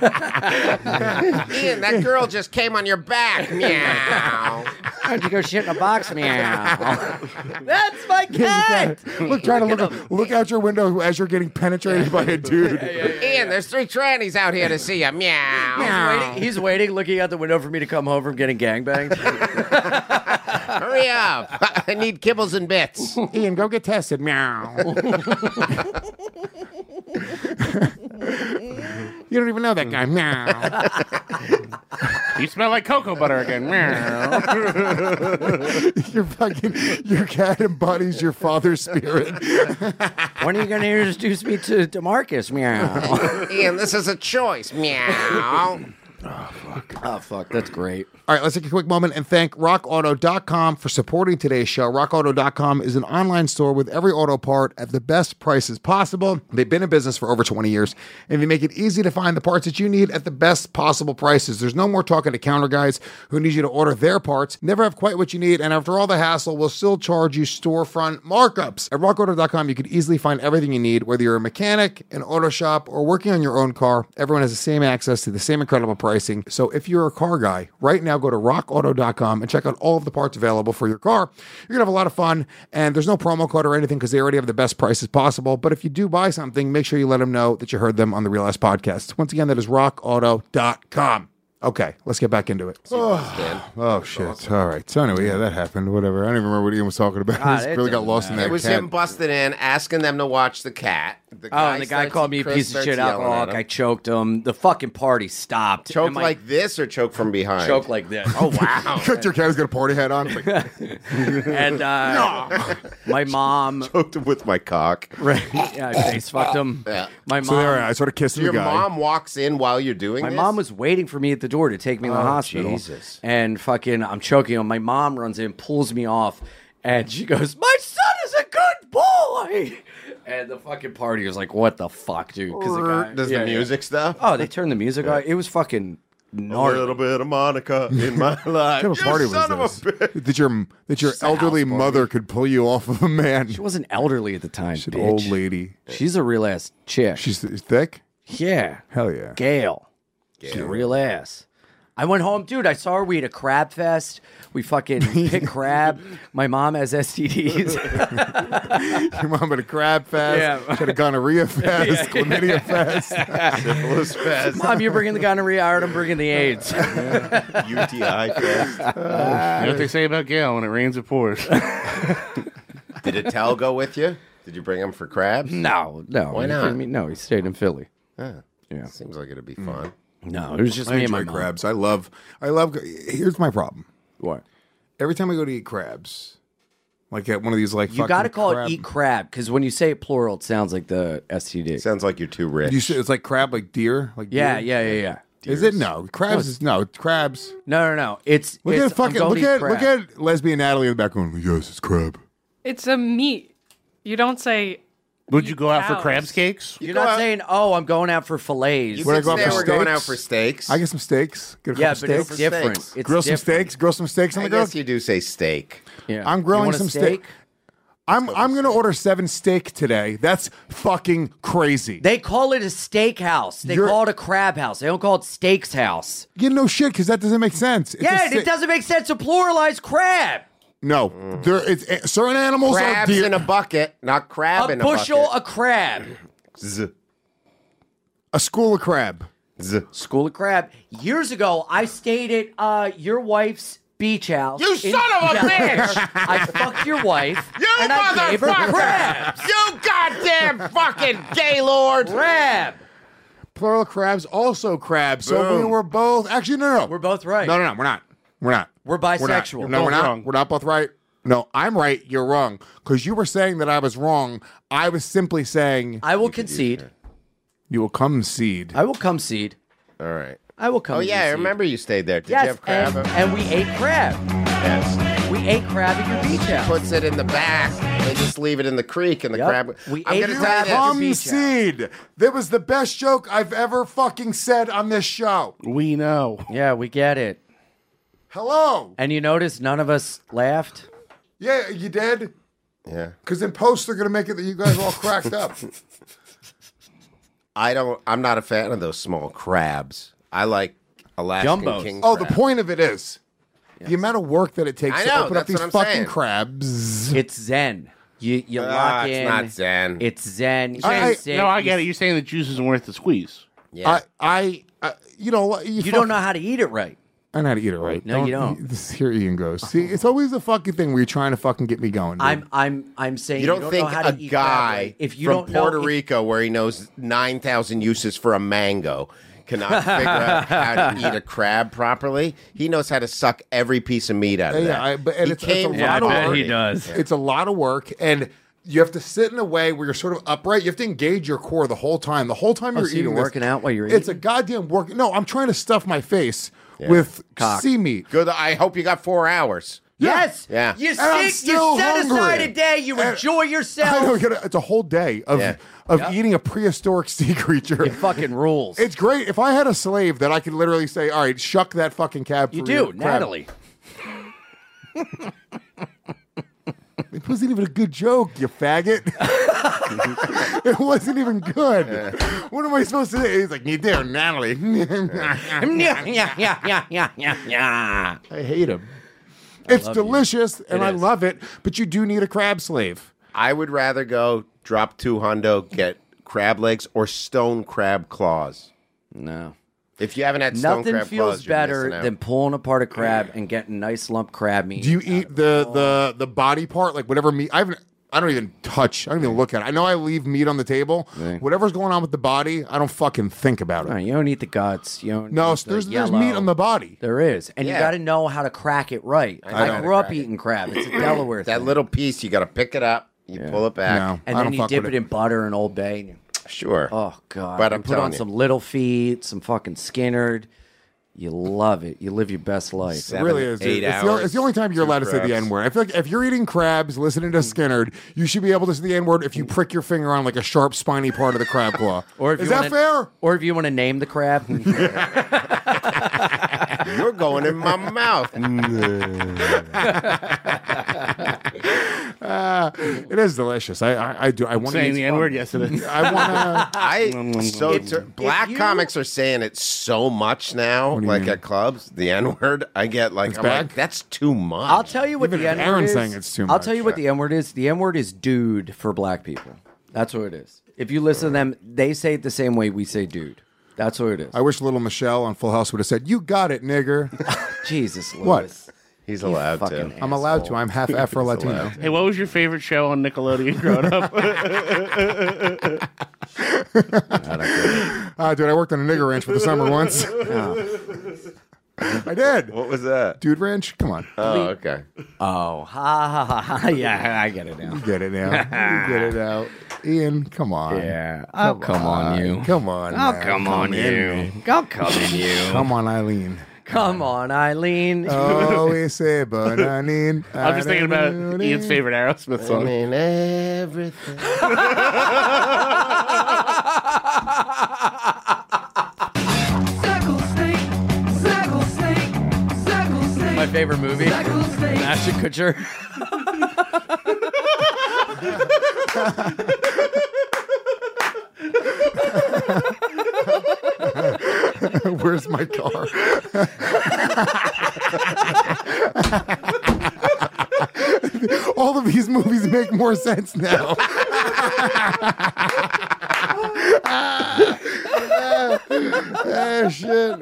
Ian, that girl just came on your back. Meow. Why'd you go shit in a box, meow? That's my cat. Look, try to look out your window as you're getting penetrated by a dude. Ian, there's 3 trannies out here to see you. Meow. He's waiting, looking out the window for me to come home from getting gangbanged. Hurry up. I need kibbles and bits. Ian, go get tested. Meow. You don't even know that guy. Meow. You smell like cocoa butter again. Meow. Your cat embodies your father's spirit. When are you going to introduce me to DeMarcus, meow? Ian, this is a choice. Meow. Oh, fuck. That's great. All right, let's take a quick moment and thank RockAuto.com for supporting today's show. RockAuto.com is an online store with every auto part at the best prices possible. They've been in business for over 20 years, and they make it easy to find the parts that you need at the best possible prices. There's no more talking to counter guys who need you to order their parts, never have quite what you need, and after all the hassle, will still charge you storefront markups. At RockAuto.com, you can easily find everything you need, whether you're a mechanic, an auto shop, or working on your own car. Everyone has the same access to the same incredible pricing. So if you're a car guy, right now go to rockauto.com and check out all of the parts available for your car. You're going to have a lot of fun, and there's no promo code or anything because they already have the best prices possible. But if you do buy something, make sure you let them know that you heard them on the Real Ass Podcast. Once again, that is rockauto.com. Okay, let's get back into it. Oh, shit. All right. So anyway, yeah, that happened. Whatever. I don't even remember what Ian was talking about. God, He it really got doesn't lost in that It was cat. him busting in, asking them to watch the cat. And the guy starts- called me a Chris piece of starts shit yelling alcoholic. at him. I choked him. The fucking party stopped. Choke And my- like this or choke from behind? Choke like this. Oh, wow. Your cat's got a party hat on. It's like, And my mom... Choked him with my cock. Right. Yeah, I face fucked him. Yeah. My mom... so there, I sort of kissed So the your guy. mom walks in while you're doing My this? mom was waiting for me at the door to take me to the hospital. Jesus. And fucking, I'm choking him. My mom runs in, pulls me off, and she goes, "My son is a good boy." And the fucking party was like, "What the fuck, dude?" Because the guy, Does the music stuff? Oh, they turned the music on. It was fucking A gnarly. little bit of Monica in my life. What kind of party You son was of a bitch. this? That your elderly house party. mother could pull you off of a man? She wasn't elderly at the time. She's an bitch. old lady. She's a real ass chick. She's thick? Yeah. Hell yeah. Gail. She's a real ass. I went home, dude. I saw her. We had a crab fest. We fucking picked crab. My mom has STDs. Your mom had a crab fest. Yeah. She had a gonorrhea fest, chlamydia fest. Syphilis fest. Mom, you're bringing the gonorrhea. All right, I'm bringing the AIDS. UTI fest. You know what they say about Gail? When it rains, it pours. Did Attell go with you? Did you bring him for crabs? No. Why Are you not? kidding me? No, he stayed in Philly. Yeah. Yeah. Seems like it'd be fun. No, it was just I me and my enjoy mom. crabs. I love. Here's my problem. What? Every time I go to eat crabs, like at one of these You got to call it eat crab because when you say it plural, it sounds like the STD. Sounds like you're too rich. You say it's like crab, like deer, like Yeah, deer? yeah. Is it no crabs? Is no crabs. No. It's Look it's, at fucking I'm going to eat look crab. at lesbian Natalie in the background. Yes, it's crab. It's a meat. You don't say. Would you go out for cows. crabs cakes? You're not saying, "Oh, I'm going out for fillets." You When I could go out say for we're going steaks, out for steaks. I get some steaks. Get a Yeah, couple but it's steaks. different. Steaks. It's Grill some different. steaks. Grill some steaks on I the grill. guess you do say steak. Yeah. I'm You grilling want a some steak. I'm going to order 7 steak today. That's fucking crazy. They call it a steak house. They You're- call it a crab house. They don't call it steaks house. You know shit because that doesn't make sense. It's Yeah, a and it doesn't make sense to pluralize crab. No, there. It's certain animals Crabs are deer. in a bucket, not crab A in a bushel bucket. of crab. Z. A school of crab. Z. School of crab. Years ago, I stayed at your wife's beach house. You in son of a Delaware. bitch! I fucked your wife. You and I gave her motherfucker! crabs. You goddamn fucking gaylord! Crab. Plural crabs, also crabs. So Boom. we're both actually no. We're both right. No, we're not. We're not. We're We're not. bisexual. No, we're Both not. wrong. We're not both right. No, I'm right. You're wrong. Because you were saying that I was wrong. I was simply saying I will concede. you will concede. I will concede. All right. I will come. Oh, yeah, I concede. remember you stayed there. Did you Yes, have crab? and we ate crab. Yes. We ate crab at your beach house. Puts it in the back. They just leave it in the creek and the Yep. crab. We I'm ate going to crab tell you at this. your beach Concede. That was the best joke I've ever fucking said on this show. We know. Yeah, we get it. Hello. And you notice none of us laughed? Yeah, you did? Yeah. Because in post they're going to make it that you guys are all cracked up. I'm not a fan of those small crabs. I like Alaskan Jumbos. king Oh, crab. the point of it is the amount of work that it takes I to know, open up that's these what I'm fucking saying. crabs. It's zen. You lock in. It's not zen. It's zen. You I- sit, No, I you get it. You're saying the juice isn't worth the squeeze. Yeah. You know what? You don't know how to eat it right. I know how to eat it right. No, you don't. Here Ian goes. See, it's always a fucking thing where you're trying to fucking get me going. Dude. I'm saying You don't know think how a to eat crab guy right. If you from don't know Puerto if- Rico, where he knows 9,000 uses for a mango, cannot figure out how to eat a crab properly? He knows how to suck every piece of meat out of that. And He it's a came from lot of Puerto work. Rico. does. It's a lot of work, and you have to sit in a way where you're sort of upright. You have to engage your core the whole time. The whole time you're so you're eating this, working out while you're It's a eating? goddamn work. No, I'm trying to stuff my face with Cock. sea meat. Good. I hope you got 4 hours. Yes. Yeah. You And I'm sit. You still set hungry. aside a day. You And- enjoy I know, yourself. it's a whole day of Yeah. eating a prehistoric sea creature. It fucking rules. It's great. If I had a slave that I could literally say, all right, shuck that fucking cab for You your do, crab." Natalie. It wasn't even a good joke, you faggot. It wasn't even good. What am I supposed to say? He's like, you do, Natalie. yeah. I hate him. It's delicious, and I love it, but you do need a crab slave. I would rather go drop 2 hundo, get crab legs or stone crab claws. No. If you haven't had stone Nothing crab feels claws, you're better missing out. than pulling apart a crab and getting nice lump crab meat. Do you eat the body part, like whatever meat? I don't even touch. I don't even look at it. I know I leave meat on the table. Whatever's going on with the body, I don't fucking think about it. No, you don't eat the guts. You don't No, eat the there's yellow. meat on the body. There is, and Yeah. you got to know how to crack it right. I know how I to grew up crack it. eating crab. It's a Delaware That thing. little piece, you got to pick it up, you pull it back. No, and I then don't you fuck dip with it in butter and Old Bay. And Sure. oh god! But You I'm put on telling you. some little feet, some fucking Skinnerd. You love it. You live your best life. It really is. 8 Dude. hours, It's the only time you're allowed to say the crabs. N word. I feel like if you're eating crabs, listening to Skinnerd, you should be able to say the N word if you prick your finger on like a sharp, spiny part of the crab claw. Or if is you that wanna, fair? Or if you want to name the crab. You're going in my mouth. It is delicious. I do. I want to Saying the N-word? Yes, it is. I want to. Black you- comics are saying it so much now, What do you like mean? at clubs. The N word, I get like, It's I'm bad? like, that's too much. I'll tell you what Even the N word Aaron's is. saying it's too I'll much. tell you what the N word is. The N word is dude for black people. That's what it is. If you listen to them, they say it the same way we say dude. That's what it is. I wish little Michelle on Full House would have said, "You got it, nigger." Jesus, Lewis. What? He's allowed fucking to. I'm allowed to. I'm half Afro Latino. Hey, what was your favorite show on Nickelodeon growing up? Dude, I worked on a nigger ranch for the summer once. I did. What was that? Dude ranch? Come on. Oh, okay. Oh, ha. Yeah, I get it now. You get it now. You get it now. Ian, come on. Yeah. Oh, come on, you. Come on. Oh, man. come on, in, you. man. Go come in, you. Come on, Eileen. Come on, Eileen. Oh, we say, but Eileen. I'm just thinking about Ian's favorite Aerosmith song. I mean, everything. My favorite movie, Ashton Kutcher. Where's my car? All of these movies make more sense now. Shit.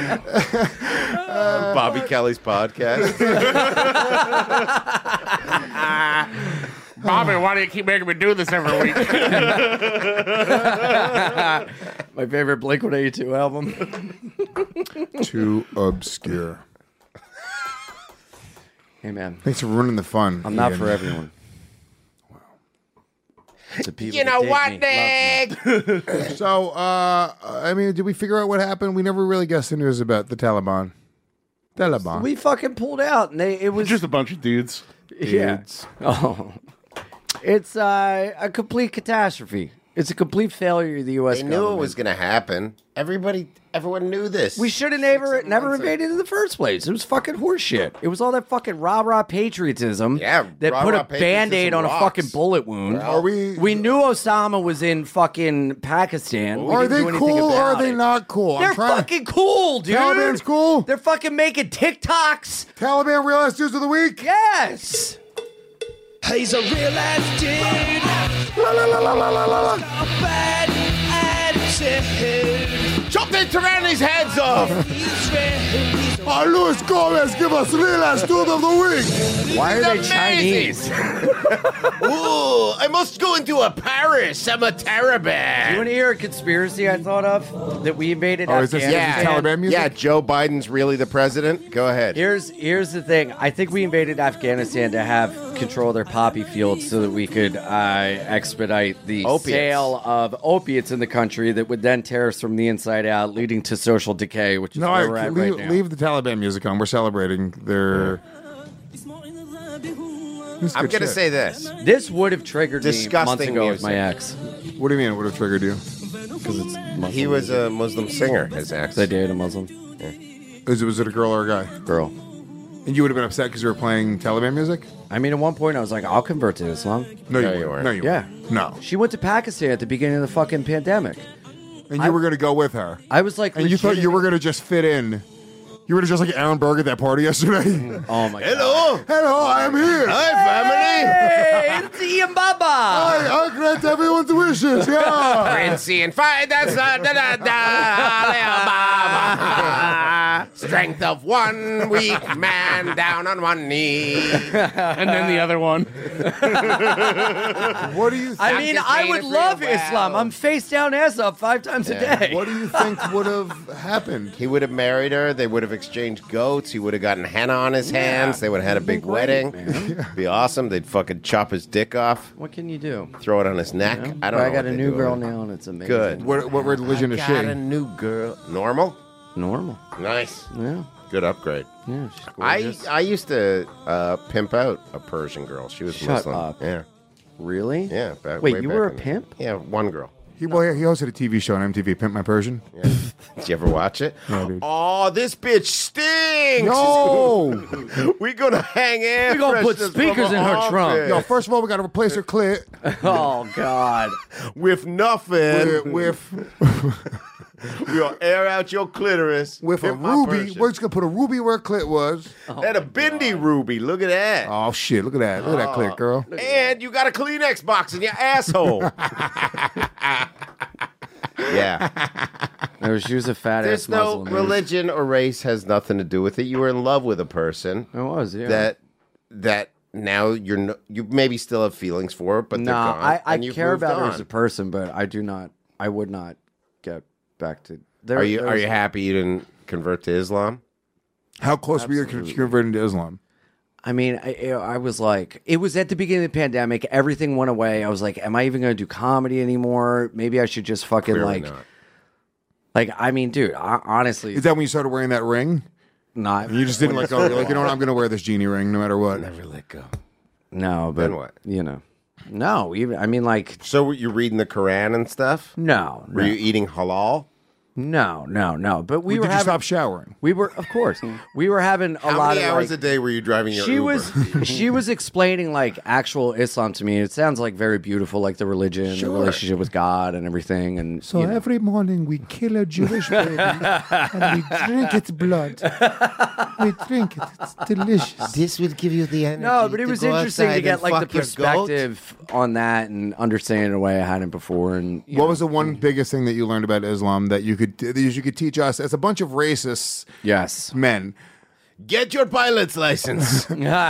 Bobby Kelly's podcast. Bobby, why do you keep making me do this every week? My favorite Blink-182 album. Too obscure. Hey, man. Thanks for ruining the fun. I'm not Ian. for everyone. The people You that know dig what, me Nick? love me. So, I mean, did we figure out what happened? We never really guessed the news about the Taliban. Taliban. We fucking pulled out, and it was Just a bunch of dudes. Yeah. Oh. It's a complete catastrophe. It's a complete failure of the U.S. They government. knew it was going to happen. Everyone knew this. We should have never invaded in the first place. It was fucking horseshit. It was all that fucking rah-rah patriotism that put rah-rah a Band-Aid on a rocks. fucking bullet wound. Are we knew Osama was in fucking Pakistan. We Are didn't they do anything cool or are about they it. not cool? They're fucking cool, dude. Taliban's cool? They're fucking making TikToks. Taliban Real Ass News of the Week? Yes. He's a real ass dude. La, la, la, la, la, la, la. Bad attitude. Chop the Tyranny's heads off! Luis Gomez, give us Real Ass Dude of the Week! Why are they Amazing. Chinese? Ooh, I must go into a Paris. I'm a You Taliban. want to hear a conspiracy I thought of that we invaded Oh, is this Afghanistan? Taliban music? Yeah, Joe Biden's really the president. Go ahead. Here's the thing. I think we invaded Afghanistan to have control of their poppy fields so that we could expedite the Opiates. sale of opiates in the country that would then tear us from the inside out, leading to social decay, which is No, where we're at leave, right now. leave the Taliban music on. We're celebrating their... I'm going to say this. This would have triggered me months Disgusting ago with music. my ex. What do you mean it would have triggered you? Because it's Muslim He was music. a Muslim singer, his ex. They dated a Muslim Was it a girl or a guy? girl. And you would have been upset because you were playing Taliban music? I mean, at one point I was like, I'll convert to Islam. No, No, you you weren't. weren't. No, you Yeah. weren't. No. She went to Pakistan at the beginning of the fucking pandemic. And you were going to go with her. I was like, And you thought you were going to just fit in. You were just like Aaron Berg at that party yesterday. Oh my god. Hello. Hello, I am here. Hi, family. Hey, it's Ian Baba. I grant everyone's wishes. Yeah. Princey and fight. That's Alabama. Strength of one weak man down on one knee. And then the other one. What do you think? I mean, I would love Islam. I'm face down, ass up 5 times a day. What do you think would have happened? He would have married her. They would have exchanged goats. He would have gotten henna on his hands. They would have had a big wedding. Be awesome. They'd fucking chop his dick off, What can you do? throw it on his neck. I don't know. I got what a they new do. girl now, and it's amazing. Good. What religion is she? Got a new girl. Normal. Normal. Nice. Yeah. Good upgrade. Yeah. She's gorgeous. I used to pimp out a Persian girl. She was Shut Muslim. up. Yeah. Really? Yeah. Back, Wait, way you back were a in the- pimp? Yeah, one girl. He hosted a TV show on MTV, Pimp My Persian. Yeah. Did you ever watch it? No, dude. Oh, this bitch stinks. No! We're gonna hang air. We gonna put fresheners speakers from in her trunk. armpit. Yo, first of all, we got to replace her clit Oh God. With nothing. with We're gonna air out your clitoris. a Pimp my ruby. Persian. We're just going to put a ruby where her clit was. And a bindi ruby. Look at that. Oh, shit. Look at that. Look at that clit, girl. And you got a Kleenex box in your asshole. Yeah. No, she was a fat There's ass no Muslim. religion or race has nothing to do with it. You were in love with a person It was, yeah. that now you maybe still have feelings for, but No, they're gone. I and you've care moved about her on. as a person, but I would not get back to. Are you happy you didn't convert to Islam? How close were you to converting to Islam? I mean, I was like, it was at the beginning of the pandemic. Everything went away. I was like, am I even going to do comedy anymore? Maybe I should just fucking Clearly not. Like, I mean, dude, honestly. Is that when you started wearing that ring? Not. You just didn't let go. You're like, you know what? I'm going to wear this genie ring no matter what. Never let go. No, but Then what? You know, no. Even I mean, like. So were you reading the Quran and stuff? No. Were you eating halal? No. But we were Did you having. stop showering? We were, of course. We were having a How lot many of hours like, a day were you driving your Uber? She was explaining like actual Islam to me. It sounds like very beautiful, like the religion, the relationship with God, and everything. And So every morning we kill a Jewish baby and we drink its blood. We drink it. It's delicious. This would give you the energy. no, but it to was go interesting to outside get and like the fuck your goat. perspective on that and understand it in a way I hadn't before. And What was the one biggest thing that you learned about Islam that you could teach us as a bunch of racists men? Get your pilot's license.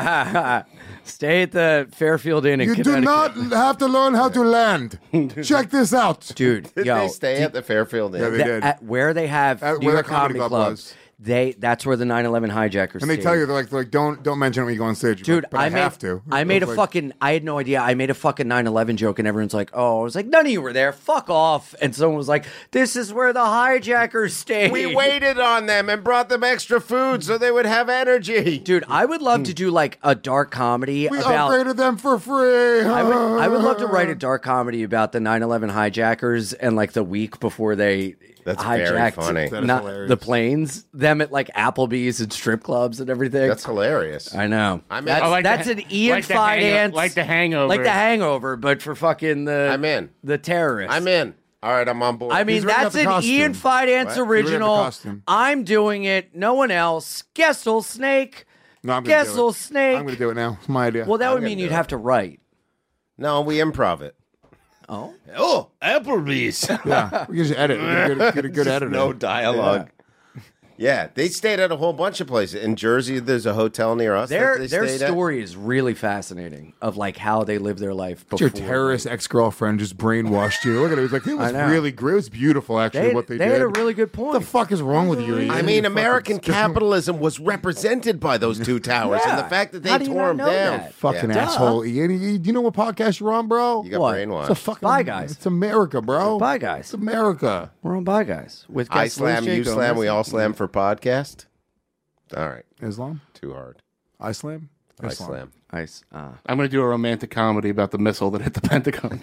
Stay at the Fairfield Inn in You do Connecticut. not have to learn how to land. Check this out. Dude, Did they stay at the Fairfield Inn? Yeah, they did. At where they have At New where York the comedy Comedy club Club, was. that's where the 9/11 hijackers. And they stayed. tell you, they're like, don't mention it when you go on stage. Dude, but I have to. I made a Like, fucking. I had no idea. I made a fucking 9/11 joke, and everyone's like, "Oh," I was like, "None of you were there. Fuck off." And someone was like, "This is where the hijackers stayed." We waited on them and brought them extra food so they would have energy. Dude, I would love to do like a dark comedy We about. upgraded them for free. I would love to write a dark comedy about the 9/11 hijackers and like the week before they That's very hijacked funny. That is hilarious. the planes, them at like Applebee's and strip clubs and everything. That's hilarious. I know. I'm in. That's, I like that's the- an Ian like the Finance, like the Hangover. like the Hangover, but for fucking the I'm in. the terrorists. I'm in. All right, I'm on board. I mean, He's already got that's the an costume. Ian Finance What? already got the original. costume. I'm doing it. No one else. Gessel Snake. No, I'm gonna do Gessel it. Snake. I'm going to do it now. It's my idea. Well, that I'm would gonna mean do you'd it. have to write. No, we improv it. Oh, Oh, Applebee's. yeah, we can just edit. We get a good editor. No dialogue. Yeah, they stayed at a whole bunch of places. In Jersey, there's a hotel near us. that they their stayed at. story is really fascinating of like how they live their life before. Your terrorist ex-girlfriend just brainwashed you. Look at it. It was like, it was I know. really great. It was beautiful, actually, what they did. had a really good What point. the fuck is wrong with you? I mean, American capitalism was represented by those two towers, and the Yeah. fact that How they do you tore not them know down. that? Fucking Yeah. asshole. Ian, do you know what podcast you're on, bro? You got What? It's a brainwashed. fucking Bye, guys. It's America, bro. Bye, guys. It's America. We're on Bye Guys with I guest slam, Louis you J. slam, Gomez. we all slam for podcast. All right, Islam. too hard. I slam. I Islam. slam. Ice. I'm going to do a romantic comedy about the missile that hit the Pentagon.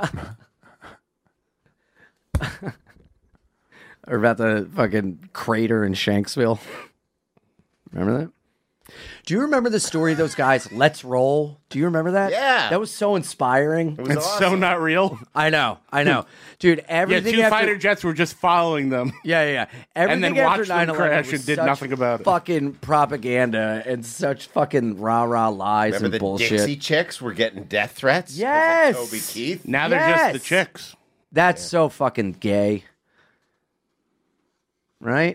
Or about the fucking crater in Shanksville. Remember that? Do you remember the story of those guys, Let's Roll? Do you remember that? Yeah. That was so inspiring. It was It's awesome. so not real. I know. Dude, Yeah, everything two after... fighter jets were just following them. Yeah. Everything then after watched them 9/11 crash was and did such nothing about it. fucking propaganda and such fucking rah-rah lies Remember and the bullshit. Dixie Chicks were getting death threats? 'cause of Yes. Toby Keith. Now they're just the Yes. chicks. That's so fucking gay. Right?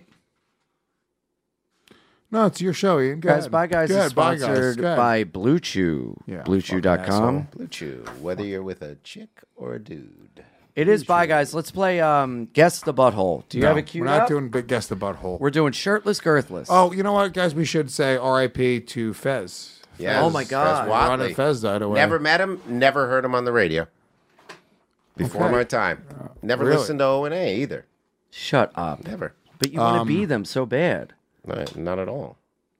No, it's your show, Ian. Go Guys, ahead. Bye Guys Go is ahead, Bye Guys. sponsored Go ahead. by Blue Chew. Yeah, BlueChew.com. Blue Chew, whether you're with a chick or a dude. It is Bye Guys. Let's play Guess the Butthole. Do you No, have it queued we're not up? doing Big Guess the Butthole. We're doing Shirtless Girthless. Oh, you know what, guys? We should say R.I.P. to Fez. Yes, Oh my God. Fez Whatley. Ron and Fez died away. Never met him, never heard him on the radio. Before Okay. my time. Never really? listened to O&A either. Shut up. Never. But you want to be them so bad. No, not at all.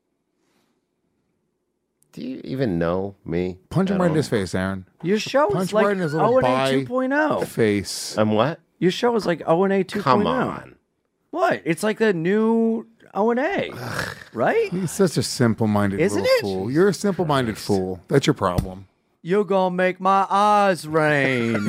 Do you even know me? Punch him at right in all? his face, Aaron. Your show Punch is like right in his little O&A bi 2.0. face. I'm what? Your show is like O&A 2.0. Come on. What? It's like the new O&A, right? He's such a simple-minded Isn't little it? fool. You're a simple-minded fool. That's your problem. You're gonna make my eyes rain.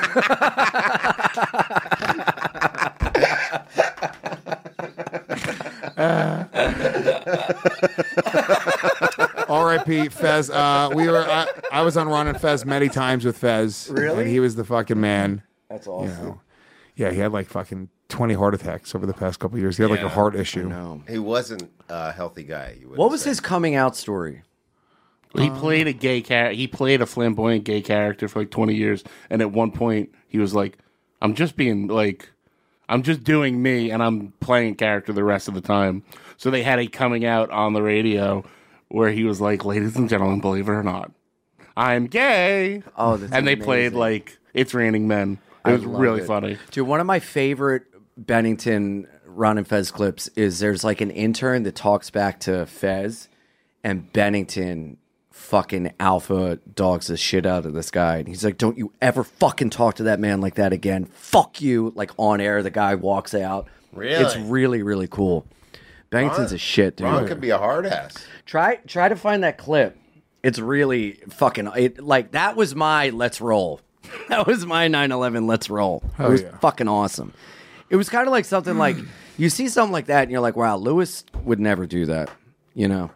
R.I.P. Fez. I was on Ron and Fez many times with Fez. Really? And he was the fucking man. That's awesome. You know. Yeah, he had like fucking 20 heart attacks over the past couple of years. He had like a heart issue. No. He wasn't a healthy guy. You would What was his coming out story? He played a gay character. He played a flamboyant gay character for like 20 years, and at one point he was like, "I'm just being like, I'm just doing me, and I'm playing character the rest of the time. So they had a coming out on the radio where he was like, "Ladies and gentlemen, believe it or not, I'm gay." Oh, that's and they amazing. played like "It's Raining Men." It was really funny. Dude, one of my favorite Bennington Ron and Fez clips is there's like an intern that talks back to Fez, and Bennington fucking alpha dogs the shit out of this guy. And he's like, "Don't you ever fucking talk to that man like that again. Fuck you." Like on air, the guy walks out. Really? It's really, really cool. Bennington's a shit, dude. Ron could be a hard ass. Try to find that clip. It's really fucking like that was my let's roll. That was my 9/11 let's roll. It was fucking awesome. It was kind of like something like you see something like that and you're like, wow, Lewis would never do that, you know.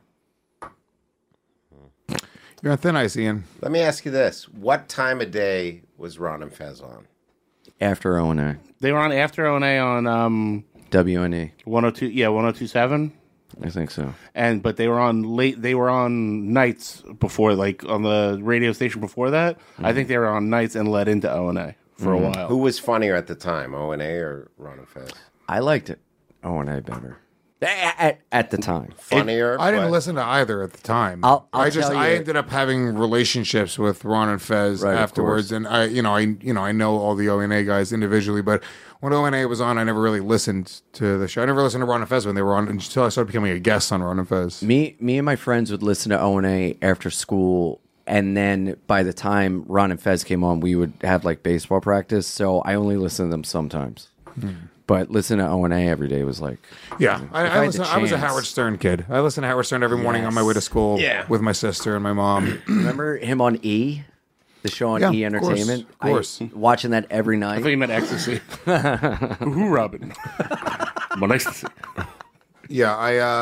You're on thin ice, Ian. Let me ask you this: what time of day was Ron and Fez on? After O&A. They were on after O&A on WNE 102. Yeah, 102.7. I think so. But they were on late. They were on nights before, like on the radio station before that. I think they were on nights and led into O&A for a while. Who was funnier at the time, O&A or Ron and Fez? I liked it. O&A better. At the time. Funnier? I didn't listen to either at the time. I'll I tell you- ended up having relationships with Ron and Fez Right, of afterwards, course. and I know all the O&A guys individually, but when O&A was on, I never really listened to the show. I never listened to Ron and Fez when they were on until I started becoming a guest on Ron and Fez. Me and my friends would listen to O&A after school, and then by the time Ron and Fez came on, we would have like baseball practice. So I only listened to them sometimes. But listen to O&A every day was like, Yeah, if I had the was a chance. Howard Stern kid. I listened to Howard Stern every morning on my way to school with my sister and my mom. Remember him on E? The show on Yeah, E of course, Entertainment? of course. Watching that every I night. thought you meant ecstasy. Who, Robin? Well, ecstasy. Yeah,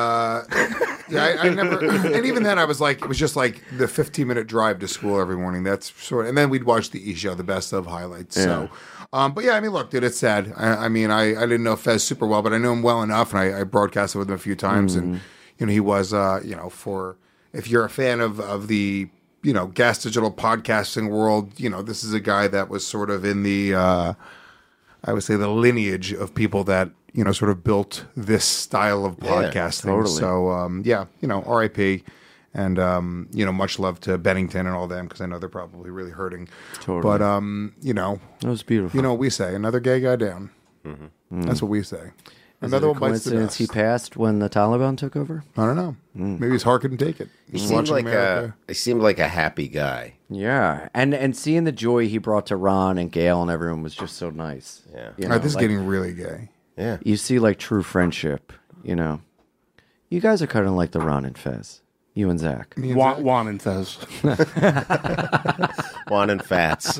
I never, and even then I was like, it was just like the 15-minute drive to school every morning. That's sort of, and then we'd watch the E! Show, the best of highlights. So, but yeah, I mean, look, dude, it's sad. I mean, I didn't know Fez super well, but I knew him well enough, and I broadcasted with him a few times, and he was, for if you're a fan of the Gas Digital podcasting world, this is a guy that was sort of in the, I would say, the lineage of people that sort of built this style of podcasting. totally. So, RIP, and much love to Bennington and all them, because I know they're probably really hurting. Totally. But That was beautiful. you know what we say? Another gay guy down. That's what we say. Is Another it a one bites the coincidence he dust. passed when the Taliban took over? I don't know. Maybe his heart couldn't take it. He Just seemed watching like America. he seemed like a happy guy. Yeah, and seeing the joy he brought to Ron and Gail and everyone was just so nice. Yeah. You All know, right, this is like, getting really gay. Yeah. you see like true friendship. You guys are kind of like the Ron and Fez. You and Zach. Juan and Fez. Juan and Fats.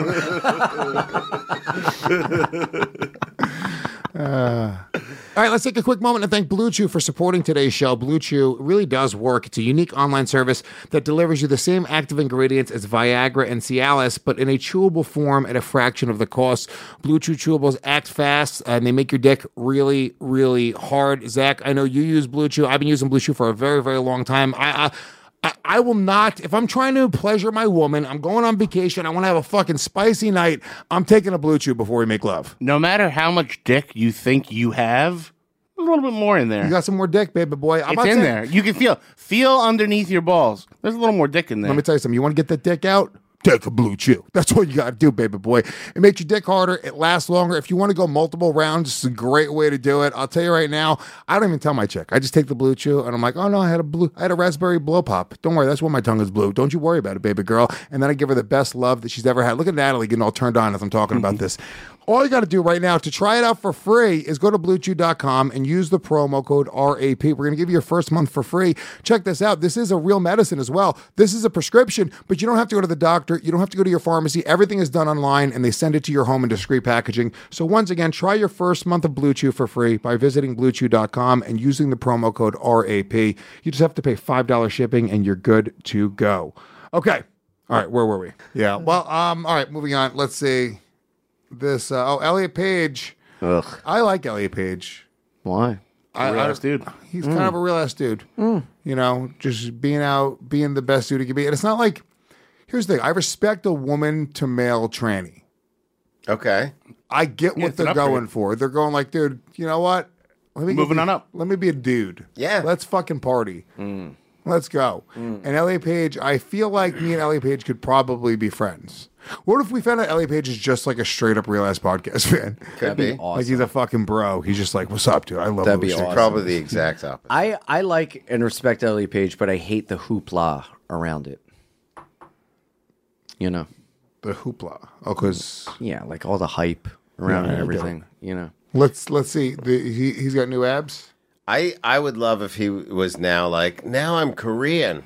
All right, let's take a quick moment and thank Blue Chew for supporting today's show. Blue Chew really does work. It's a unique online service that delivers you the same active ingredients as Viagra and Cialis, but in a chewable form at a fraction of the cost. Blue Chew chewables act fast, and they make your dick really, really hard. Zach, I know you use Blue Chew. I've been using Blue Chew for a very, very long time. I will not, if I'm trying to pleasure my woman, I'm going on vacation, I want to have a fucking spicy night, I'm taking a Blue Chew before we make love. No matter how much dick you think you have, there's a little bit more in there. You got some more dick, baby boy. I'm It's not in saying- there. You can feel underneath your balls. There's a little more dick in there. Let me tell you something. You want to get that dick out? Take a Blue Chew. That's what you got to do, baby boy. It makes your dick harder. It lasts longer. If you want to go multiple rounds, it's a great way to do it. I'll tell you right now, I don't even tell my chick. I just take the Blue Chew, and I'm like, oh no, I had a raspberry blow pop. Don't worry, that's why my tongue is blue. Don't you worry about it, baby girl. And then I give her the best love that she's ever had. Look at Natalie getting all turned on as I'm talking about this. All you got to do right now to try it out for free is go to BlueChew.com and use the promo code RAP. We're going to give you your first month for free. Check this out. This is a real medicine as well. This is a prescription, but you don't have to go to the doctor. You don't have to go to your pharmacy. Everything is done online, and they send it to your home in discreet packaging. So once again, try your first month of Blue Chew for free by visiting BlueChew.com and using the promo code RAP. You just have to pay $5 shipping, and you're good to go. Okay. All right. Where were we? Yeah. Well, all right. Moving on. Let's see. This Elliot Page. Ugh. I like Elliot Page. Why? Real-ass dude. He's kind of a real ass dude. Just being out, being the best dude he can be. And it's not like, here's the thing. I respect a woman to male tranny. Okay. I get what it's an they're upgrade. going for. They're going like, dude, you know what? Let me Moving on up. Let me be a dude. Yeah. Let's fucking party. Let's go. And Elliot Page, I feel like me and Elliot Page could probably be friends. What if we found out Elliot Page is just like a straight up Real Ass Podcast fan? Could be. awesome. Like he's a fucking bro. He's just like, what's up, dude? I love That'd be Louis awesome. J.K. Probably the exact opposite. I like and respect Elliot Page, but I hate the hoopla around it. You know? The hoopla. Oh, because Yeah, like all the hype around Yeah, and I get everything. You know? let's see. He's got new abs. I would love if he was now like, now I'm Korean.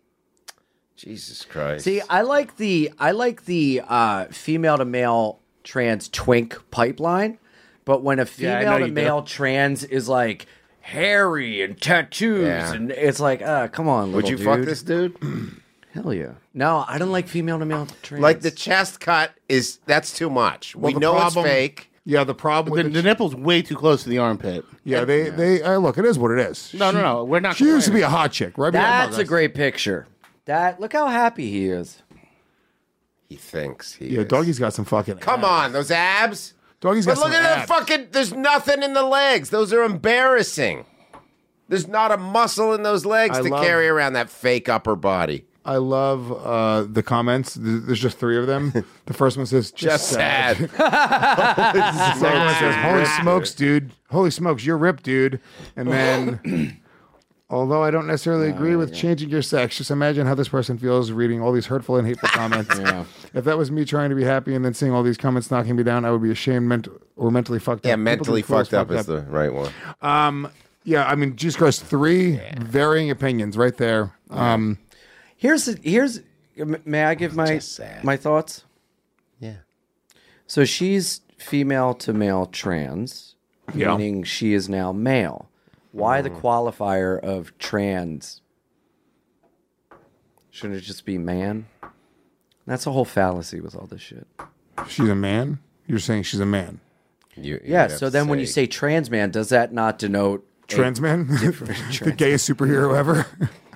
Jesus Christ. See, I like the female to male trans twink pipeline, but when a I know female to you male trans is like hairy and tattoos, Yeah. and it's like, come on, Would you little fuck dude. this dude? Hell yeah! No, I don't like female to male trans. Like the chest cut that's too much. Well, we the know problem- it's fake. Yeah, the problem The, with the nipple's way too close to the armpit. yeah, they look, it is what it is. No. We're not. She used to be a hot chick, right? That's a great picture. Look how happy he is. He thinks he Yeah, is. Doggy's got some fucking. Come on, those abs. Doggy's got But look some at abs. that fucking. There's nothing in the legs. Those are embarrassing. There's not a muscle in those legs I to love- carry around that fake upper body. I love the comments. There's just 3 of them. The first one says, Just sad. The second one says, holy smokes, dude. Holy smokes, you're ripped, dude. And then, although I don't necessarily agree with changing your sex, just imagine how this person feels reading all these hurtful and hateful comments. If that was me trying to be happy and then seeing all these comments knocking me down, I would be ashamed or mentally fucked up. Yeah, People mentally do feel fucked up is the right one. Yeah, I mean, Jesus Christ, 3 varying opinions right there. Here's. May I give my thoughts? Yeah. So she's female to male trans, Yeah. meaning she is now male. Why the qualifier of trans? Shouldn't it just be man? That's a whole fallacy with all this shit. She's a man? You're saying she's a man? Yeah, so then when you say trans man, does that not denote Trans man? The gayest superhero ever?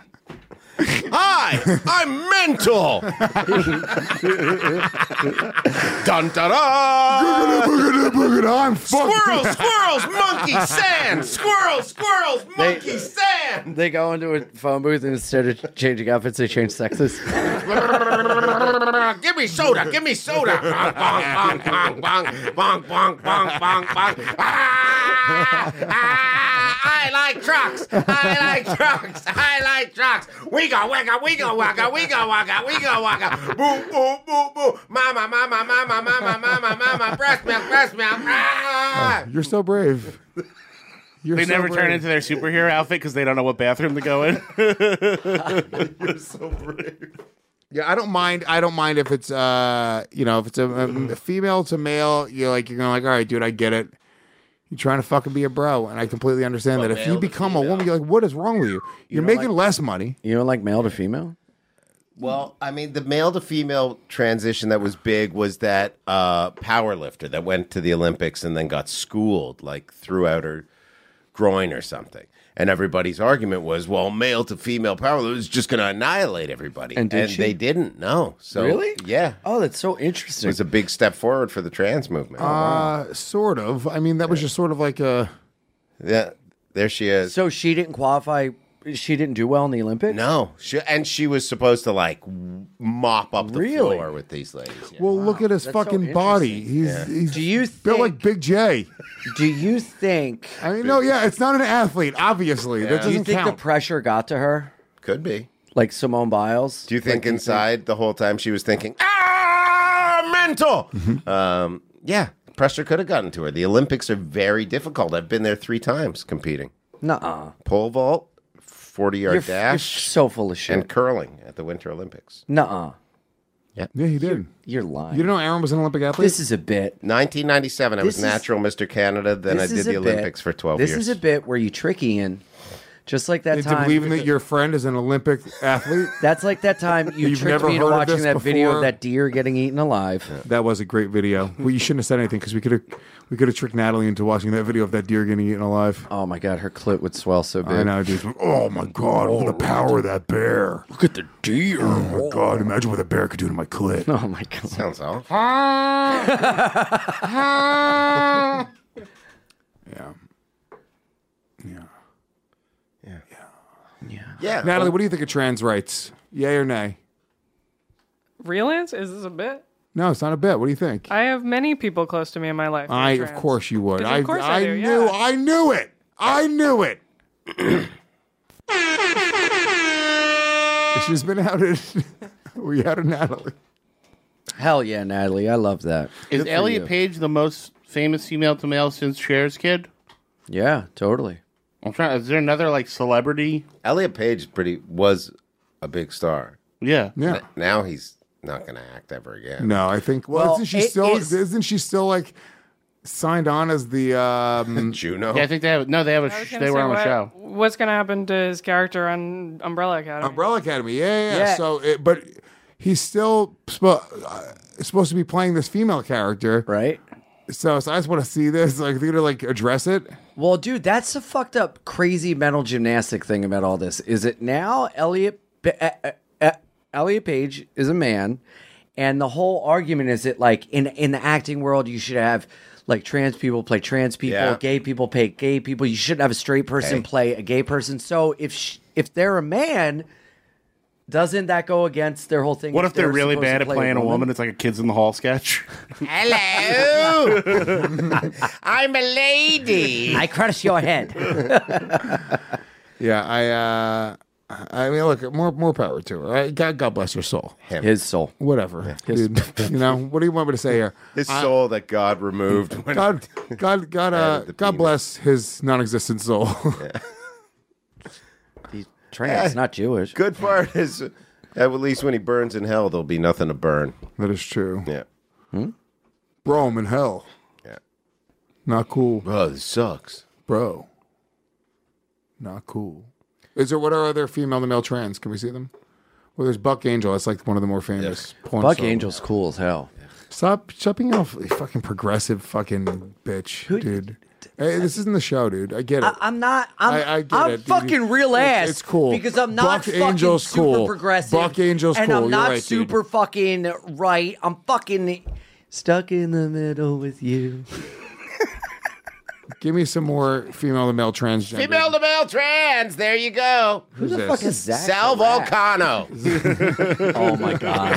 Hi, I'm mental. Dun da da. I'm Squirrels, monkey, sand. Squirrels, monkey, sand. They go into a phone booth and instead of changing outfits, they change sexes. Give me soda. Bong, bong, bong, bong, bong, bong, bong, bong. I like trucks. We go waka. Boo, boo, boo, boo. Mama. Breast milk. You're so brave. They never turn into their superhero outfit because they don't know what bathroom to go in. You're so brave. Yeah, I don't mind if it's if it's a female to male, you're going like, all right, dude, I get it. You're trying to fucking be a bro, and I completely understand that. If you become a woman, you're like, what is wrong with you? You're making less money. You don't like male to female? Well, I mean, the male to female transition that was big was that power lifter that went to the Olympics and then got schooled, like threw out her groin or something. And everybody's argument was, well, male to female power is just going to annihilate everybody. And did she? They didn't. No. So, Really? Yeah. Oh, that's so It interesting. was a big step forward for the trans movement. Sort of. I mean, that was just sort of like a. Yeah. There she is. So she didn't qualify. She didn't do well in the Olympics? No. She was supposed to, like, mop up the Really? floor with these ladies. Yeah. Well, look at his That's so fucking body. He's Do you built like Big J. Do you think? I mean, no, yeah, it's not an athlete, obviously. That Do doesn't you think count. the pressure got to her? Could be. Like Simone Biles? Do you think Like, inside the whole time she was thinking, mental? Yeah, pressure could have gotten to her. The Olympics are very difficult. I've been there 3 times competing. Nuh-uh. Pole vault, 40-yard You're dash, so full of shit. and curling at the Winter Olympics. Nuh-uh. Yeah, he did. You're lying. You didn't know Aaron was an Olympic athlete? This is a bit. 1997, I was This is- natural Mr. Canada. Then I This did is the a Olympics bit. for 12 This years. is a bit where you trick Ian Just like that Into time. believing that your friend is an Olympic athlete. That's like that time you You've tricked never me into heard of watching this that video before? of that deer getting eaten alive. That was a great video. Well, you shouldn't have said anything because we could have tricked Natalie into watching that video of that deer getting eaten alive. Oh my god, her clit would swell so big. I know, dude. Oh my god, look at the power of that bear. Look at the deer. Oh my god, imagine what a bear could do to my clit. Oh my god. Sounds awful. Yeah. Yeah. Natalie, what do you think of trans rights? Yay or nay? Real answer? Is this a bit? No, it's not a bit. What do you think? I have many people close to me in my life. who are Of trans. course you would. Of course I do, knew. yeah. I knew it. I knew it. She's been outed. We outed Natalie. Hell yeah, Natalie. I love that. Is Good for Elliot you. Page the most famous female to male since Cher's kid? Yeah, totally. I'm trying. Is there another like celebrity? Elliot Page was a big star. Yeah. Yeah. Now he's not going to act ever again. No, I think. Well, isn't she still like signed on as the Juno? Yeah, I think they have. No, they have. I was gonna They were say, on the show. What's going to happen to his character on Umbrella Academy? Umbrella Academy? Yeah. Yeah. So, but he's still supposed to be playing this female character, right? So I just want to see this. Like, they're gonna like address it. Well, dude, that's the fucked up, crazy mental gymnastic thing about all this. Is it now Elliot Page is a man, and the whole argument is that like in the acting world, you should have like trans people play trans people, Yeah. gay people play gay people. You shouldn't have a straight person play a gay person. So if they're a man, doesn't that go against their whole thing? What if they're really supposed to bad at play playing a woman? It's like a Kids in the Hall sketch. Hello. I'm a lady. I crush your head. Yeah, I mean, look, more power to her. Right? God bless her soul. His soul. Whatever. Dude, you know, what do you want me to say here? His soul that God removed. When God bless his non-existent soul. He's trans, not Jewish. Good part is, at least when he burns in hell, there'll be nothing to burn. That is true. Yeah. Bro, I'm in hell. Yeah. Not cool. Bro, this sucks. Bro. Not cool. What are other female to male trans? Can we see them? Well, there's Buck Angel. That's like one of the more famous porn Buck stars. Angel's cool as hell. Stop being a fucking progressive fucking bitch, dude. Hey, this isn't the show, dude. I get it. I'm not. I'm get it. fucking real ass. It's cool. because I'm not Buck fucking Angel's super cool. progressive. Buck Angel's and cool. I'm You're not right, dude. super fucking right. I'm fucking stuck in the middle with you. Give me some more female to male transgender. Female to male trans. There you go. Who's Who the this? fuck is Zach? Sal Volcano. Oh my god.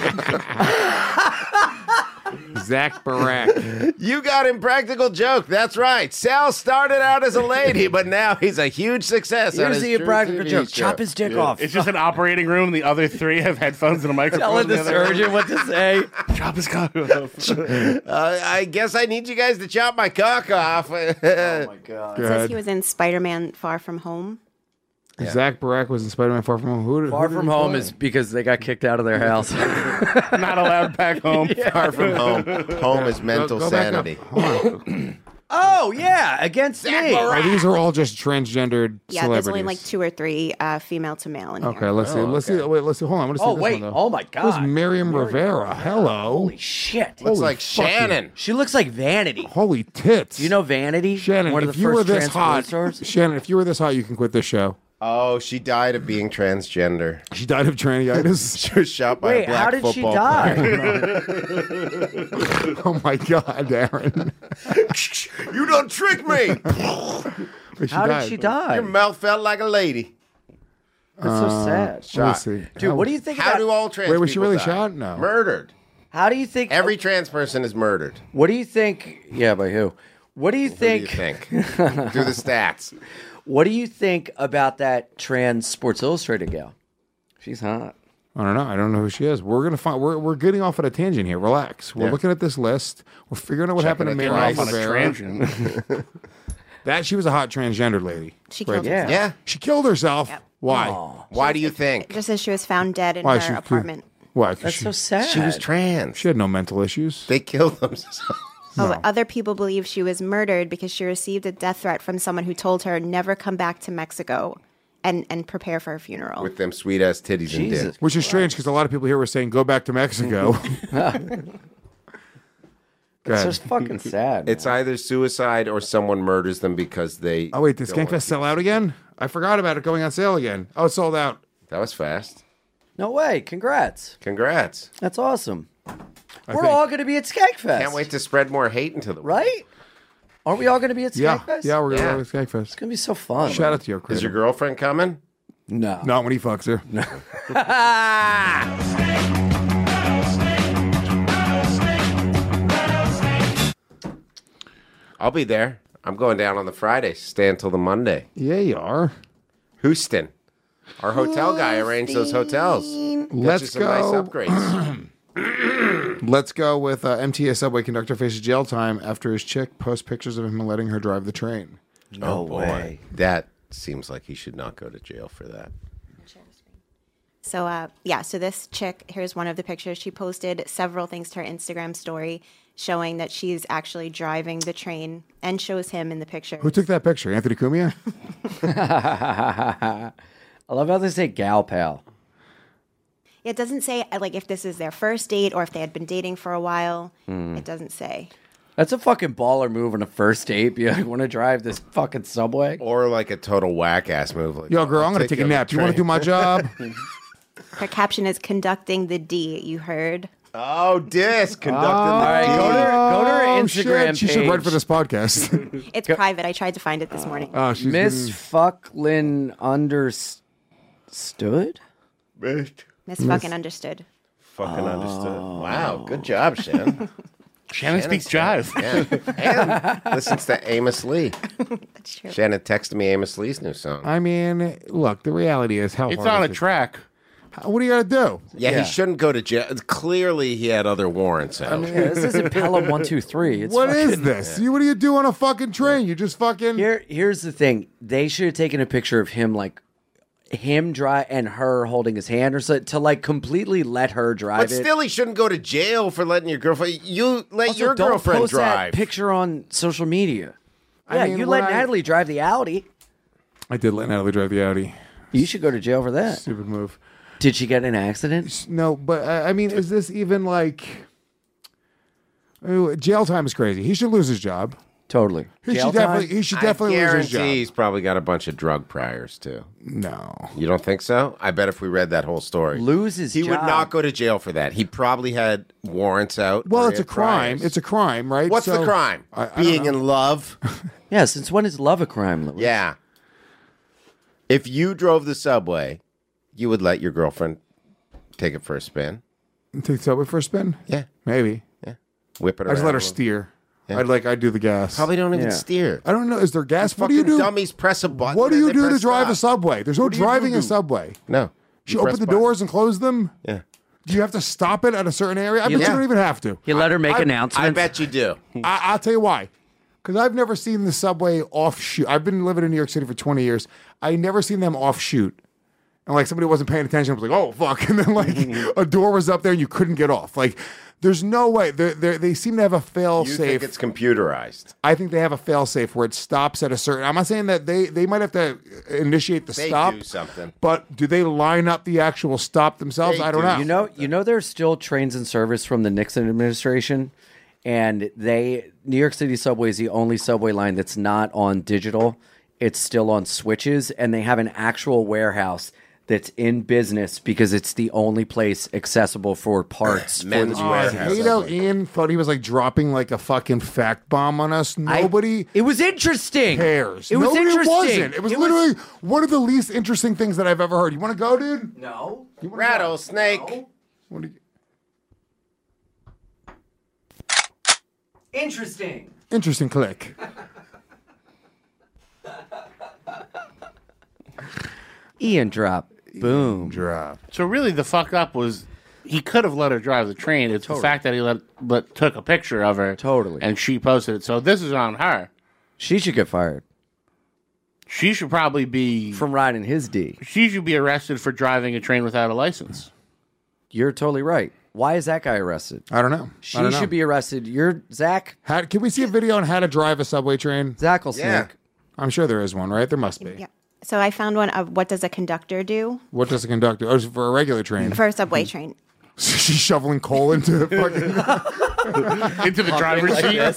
Zach Barak. You got Impractical Joke. That's right. Sal started out as a lady, but now he's a huge success. on Here's his the True Impractical TV Joke. show. Chop his dick off. It's just an operating room. And the other three have headphones and a microphone. Telling in the other room. surgeon what to say. Chop his cock off. I guess I need you guys to chop my cock off. Oh my god. It says he was in Spider-Man Far From Home. Zach Barak was in Spider-Man Far From Home. Who Far did from he home play? is because they got kicked out of their house. Not allowed back home. Far from home. Home is mental Go back up. sanity. Hold on. Oh yeah, against me. Oh, these are all just transgendered Yeah, celebrities. there's only like 2 or 3 female to male in Okay, here. let's see. Let's see. Wait, let's see. Hold on. I want to see Oh this wait. one, though. Oh my Who's god. Miriam Rivera? Hello. Holy shit. Looks Holy like fucking- Shannon. She looks like Vanity. Holy tits. Do you know Vanity? Shannon, One if of the you were first this trans hot, porn stars? Shannon, if you were this hot, you can quit this show. Oh, she died of being transgender. She died of trannitis. She was shot by Wait, a black how did she football die? Oh my God, Aaron. player. You don't trick me. But How died. did she die? Your mouth felt like a lady. That's so sad. Let me Shot. see. Dude, what do you think How about do all trans Wait, was she people really die? shot? No. Murdered. How do you think Every trans person is murdered. What do you think? Yeah, by who? What do you Who do you think? think? Do the stats. What do you think about that trans Sports Illustrated gal? She's hot. I don't know. I don't know who she is. We're gonna find. We're getting off at a tangent here. Relax. We're Yeah. looking at this list. We're figuring out what Checking happened to it Miriam twice. On a Rivera. tangent. That she was a hot transgender lady. She killed Yeah. herself. Yeah. She killed herself. Yep. Why? Why do you think? It just says she was found dead in Why her she- apartment. Why? 'Cause That's she, so sad. She was trans. she had no mental issues. They killed themselves. Other people believe she was murdered because she received a death threat from someone who told her never come back to Mexico and prepare for her funeral. With them sweet ass titties and dick. Which is strange because a lot of people here were saying, go back to Mexico. It's just fucking sad. It's either suicide or someone murders them because they. Oh, wait, did don't want Skankfest sell out again? I forgot about it going on sale again. Oh, it sold out. That was fast. No way. Congrats. Congrats. That's awesome. We're think- all going to be at Skankfest. Can't wait to spread more hate into the world. Right? Aren't we all going to be at Skankfest? Yeah, we're going to Skankfest. It's going to be so fun. Shout out to your crew. Is your girlfriend coming? No. Not when he fucks her. I'll be there. I'm going down on the Friday. Stay until the Monday. Yeah, you are. Houston. Our hotel guy arranged those hotels. Let's Got you some nice go. upgrades. Let's go with MTA subway conductor faces jail time after his chick posts pictures of him letting her drive the train. No way. That seems like he should not go to jail for that. So, so this chick, here's one of the pictures. She posted several things to her Instagram story showing that she's actually driving the train and shows him in the picture. Who took that picture? Anthony Cumia? I love how they say gal pal. It doesn't say like if this is their first date or if they had been dating for a while. It doesn't say. That's a fucking baller move on a first date. Be like, want to drive this fucking subway? Or like a total whack ass move. Like, Yo, girl, I'm going to take a nap. Do you want to do my job? Her caption is conducting the D. You heard? Oh, disc conducting All right, go to her Instagram shit. She page. should write for this podcast. It's private. I tried to find it this morning. Oh, she's Miss Fucklin understood? Miss fucking understood. Fucking understood. Wow, good job, Shannon. Shannon speaks jive. Yeah. And listens to Amos Lee. That's true. Shannon texted me Amos Lee's new song. I mean, look, the reality is how It's hard on a is it? track. What do you got to do? Yeah, he shouldn't go to jail. Clearly, he had other warrants out. Yeah, this isn't Pelham 123. It's What is fucking- this? What do you do on a fucking train? You just fucking... Here's the thing. They should have taken a picture of him, like, him drive and her holding his hand or something to, like, completely let her drive But it. still, he shouldn't go to jail for letting your girlfriend. You let Also, your don't girlfriend post drive. that picture on social media. I Yeah, mean, you when let Natalie drive the Audi. I did let Natalie drive the Audi. You should go to jail for that. Stupid move. Did she get in an accident? No, but I mean, is this even like... Jail time is crazy. He should lose his job. Totally. He should definitely lose his guarantee job. he's probably got a bunch of drug priors too. No. You don't think so? I bet if we read that whole story, Lose his he would job. not go to jail for that. He probably had warrants out. Well, or it's he a had crime. priors. It's a crime, right? What's So- the crime? I don't Being know. in love. Yeah, since when is love a crime, Louis? Yeah. If you drove the subway, you would let your girlfriend take it for a spin. Take the subway for a spin? Yeah. Maybe. Yeah. Whip it around. I just let her a little. steer. Yeah. I'd do the gas. Probably don't even Yeah. steer. I don't know. Is there gas? What do you Fucking do? Dummies press a button. What do and you they do to press drive a stop. subway? There's no What do you driving do? a subway. No. You press open the buttons. doors and close them? Yeah. Do you have to stop it at a certain area? I bet you Yeah. don't even have to. He let her make I announcements. I bet you do. I'll tell you why. Because I've never seen the subway offshoot. I've been living in New York City for 20 years. I never seen them offshoot. And like somebody wasn't paying attention. I was like, oh, fuck. And then like a door was up there and you couldn't get off. Like there's no way. They seem to have a fail You safe. think it's computerized? I think they have a fail safe where it stops at a certain. I'm not saying that they might have to initiate the They stop. do something. But do they line up the actual stop themselves? They I don't do. know. You know, there's still trains in service from the Nixon administration, and New York City subway is the only subway line that's not on digital. It's still on switches, and they have an actual warehouse that's in business because it's the only place accessible for parts. Men's for the warehouse. I hate how Ian thought he was like dropping like a fucking fact bomb on us. Nobody It was interesting. cares. It was Nobody interesting. wasn't. It was literally one of the least interesting things that I've ever heard. You want to go, dude? No. You wanna Rattlesnake. go? What do you- Interesting. Interesting click. Ian drop. Boom. Drop. So really, the fuck up was he could have let her drive the train. It's the fact that he took a picture of her, Totally. and she posted it. So this is on her. She should get fired She should probably be. from riding his D. She should be arrested for driving a train without a license. You're totally right. Why is that guy arrested? I don't know. She should be arrested. You're Zach. Can we see a video on how to drive a subway train? Zach will snake. I'm sure there is one, right? There must be. Yeah. So I found one of what does a conductor do What does a conductor? Oh, it's for a regular train. for a subway train. She's shoveling coal into fucking into the driver's seat.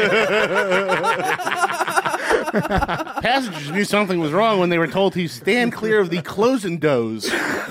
Passengers knew something was wrong when they were told to stand clear of the closing doors.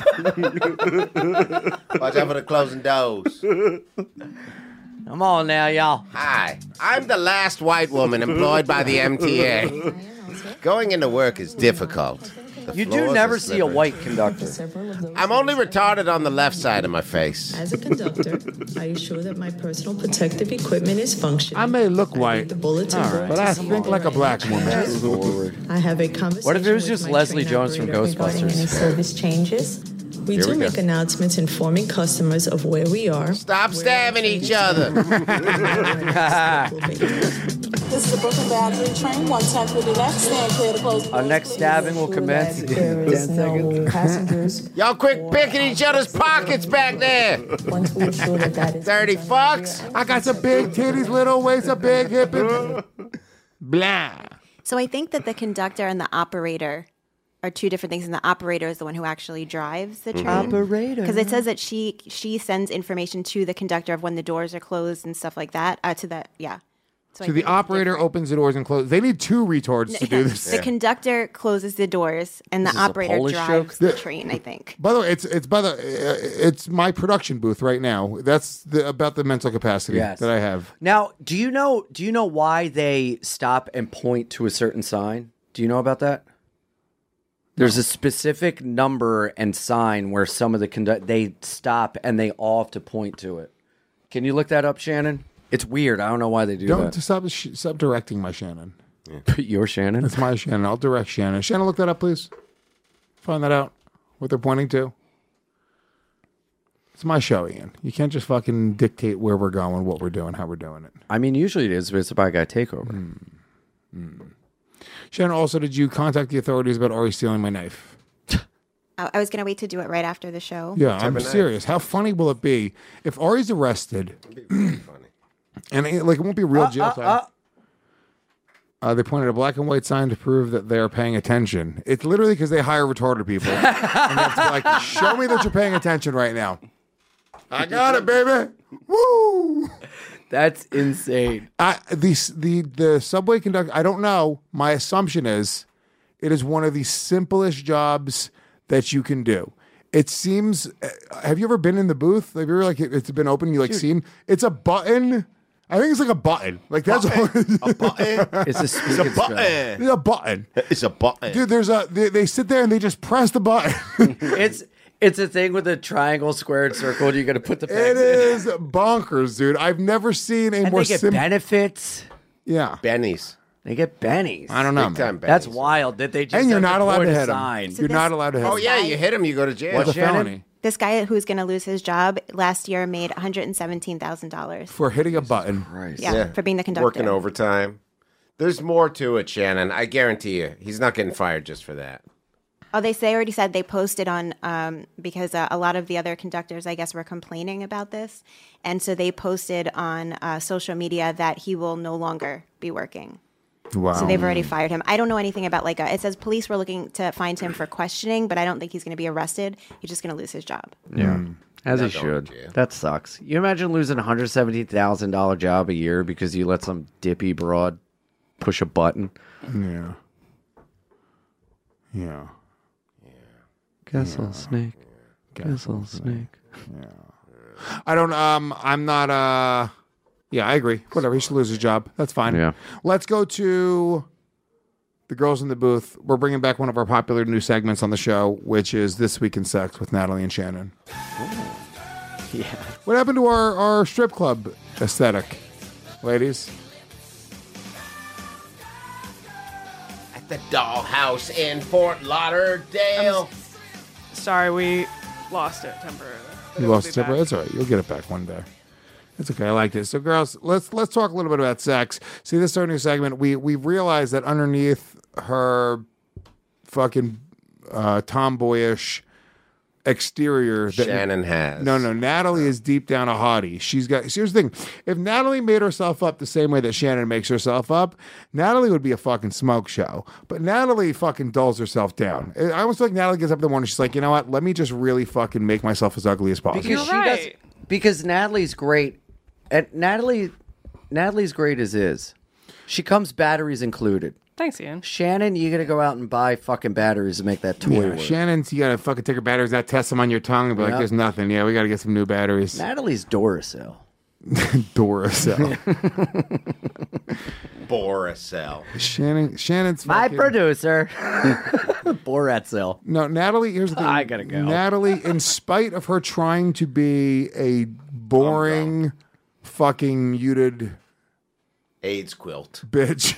Watch out for the closing doors. Come on now, y'all. Hi, I'm the last white woman employed by the MTA. Going into work is difficult. The You do floors never are see a slippery. white conductor. I'm only retarded on the left side of my face. As a conductor, I ensure that my personal protective equipment is functioning. I may look white, The bulletin board but to I see think like a black woman. I have a conversation What if it was with just my Leslie train Jones from operator regarding any Ghostbusters? service changes. We Here do we make go. announcements informing customers of where we are. Stop stabbing each other. This is a Brooklyn Boundary train. One tap to the left, stand clear to close. Our next stabbing will commence in 10 seconds. Passengers. Y'all quick picking each other's pockets back there. Once we ensure that that is Dirty fucks. I got some big titties, little waist, a big hip, and blah. So I think that the conductor and the operator are two different things, and the operator is the one who actually drives the train. Operator. Because it says that she sends information to the conductor of when the doors are closed and stuff like that. So I So the think it's operator opens the doors and closes. They need two retards to do this. The conductor closes the doors, and This the is a operator Polish drives joke? the train. I think. By the way, it's my production booth right now. That's about the mental capacity Yes. that I have. Now, do you know why they stop and point to a certain sign? Do you know about that? There's a specific number and sign where some of the they stop and they all have to point to it. Can you look that up, Shannon? It's weird. I don't know why they do Don't that. stop directing my Shannon. Your Shannon? It's my Shannon. I'll direct Shannon. Shannon, look that up, please. Find that out. What they're pointing to. It's my show, Ian. You can't just fucking dictate where we're going, what we're doing, how we're doing it. I mean, usually it is, but it's a bad guy takeover. Shannon, also, did you contact the authorities about Ari stealing my knife? I was going to wait to do it right after the show. Yeah, I'm serious. How funny will it be if Ari's arrested? And it won't be a real jail time. They pointed a black and white sign to prove that they are paying attention. It's literally because they hire retarded people. And that's like, show me that you're paying attention right now. I got it, baby. Woo! That's insane. The subway conductor, I don't know. My assumption is it is one of the simplest jobs that you can do. It seems, have you ever been in the booth? Have you ever, it's been open, you seen? It's a button. I think it's like a button. Like that's all. A button. It's a button. It's a button. It's a button. Dude, they sit there and they just press the button. It's a thing with a triangle, square, and circle. And you got to put the pegs It in. is bonkers, dude. I've never seen a And more they get simple. benefits. Yeah. Bennies. They get bennies. I don't know. Big time man. That's bennies. wild that they just And you're have not to allowed point to a hit sign. him. You're not allowed to hit him. Oh yeah, you hit him, you go to jail. What's a Shannon? felony? This guy who's going to lose his job last year made $117,000. For hitting a button. Yeah, for being the conductor. Working overtime. There's more to it, Shannon. I guarantee you. He's not getting fired just for that. Oh, they already said they posted on because a lot of the other conductors, I guess, were complaining about this, and so they posted on social media that he will no longer be working. Wow. So they've already fired him. I don't know anything about it says police were looking to find him for questioning, but I don't think he's going to be arrested. He's just going to lose his job. Yeah. As he Not going should. to jail. That sucks. You imagine losing a $170,000 job a year because you let some dippy broad push a button? Yeah. Yeah. Castle snake. Castle snake. I don't. I'm not. Yeah, I agree. Whatever. He should lose his job. That's fine. Yeah. Let's go to the girls in the booth. We're bringing back one of our popular new segments on the show, which is This Week in Sex with Natalie and Shannon. Yeah. What happened to our strip club aesthetic, ladies? At the dollhouse in Fort Lauderdale. Sorry, we lost it temporarily. You lost the temper. That's all right. You'll get it back one day. It's okay. I like this. So, girls, let's talk a little bit about sex. See, this is our new segment. We realized that underneath her fucking tomboyish exterior that Shannon has. No, Natalie is deep down a hottie. She's got. Here's the thing: if Natalie made herself up the same way that Shannon makes herself up, Natalie would be a fucking smoke show. But Natalie fucking dulls herself down. I almost feel like Natalie gets up in the morning. She's like, you know what? Let me just really fucking make myself as ugly as possible. Because because Natalie's great. And Natalie's great as is. She comes batteries included. Thanks, Ian. Shannon, you gotta go out and buy fucking batteries to make that toy work. Shannon's, you gotta fucking take her batteries out, test them on your tongue, and be like, Yep. there's nothing. Yeah, we gotta get some new batteries. Natalie's Duracell. Duracell. Boracell. Shannon's My fucking... producer. Boratzel. No, Natalie, here's the thing. I gotta go. Natalie, in spite of her trying to be a boring, fucking muted AIDS quilt bitch.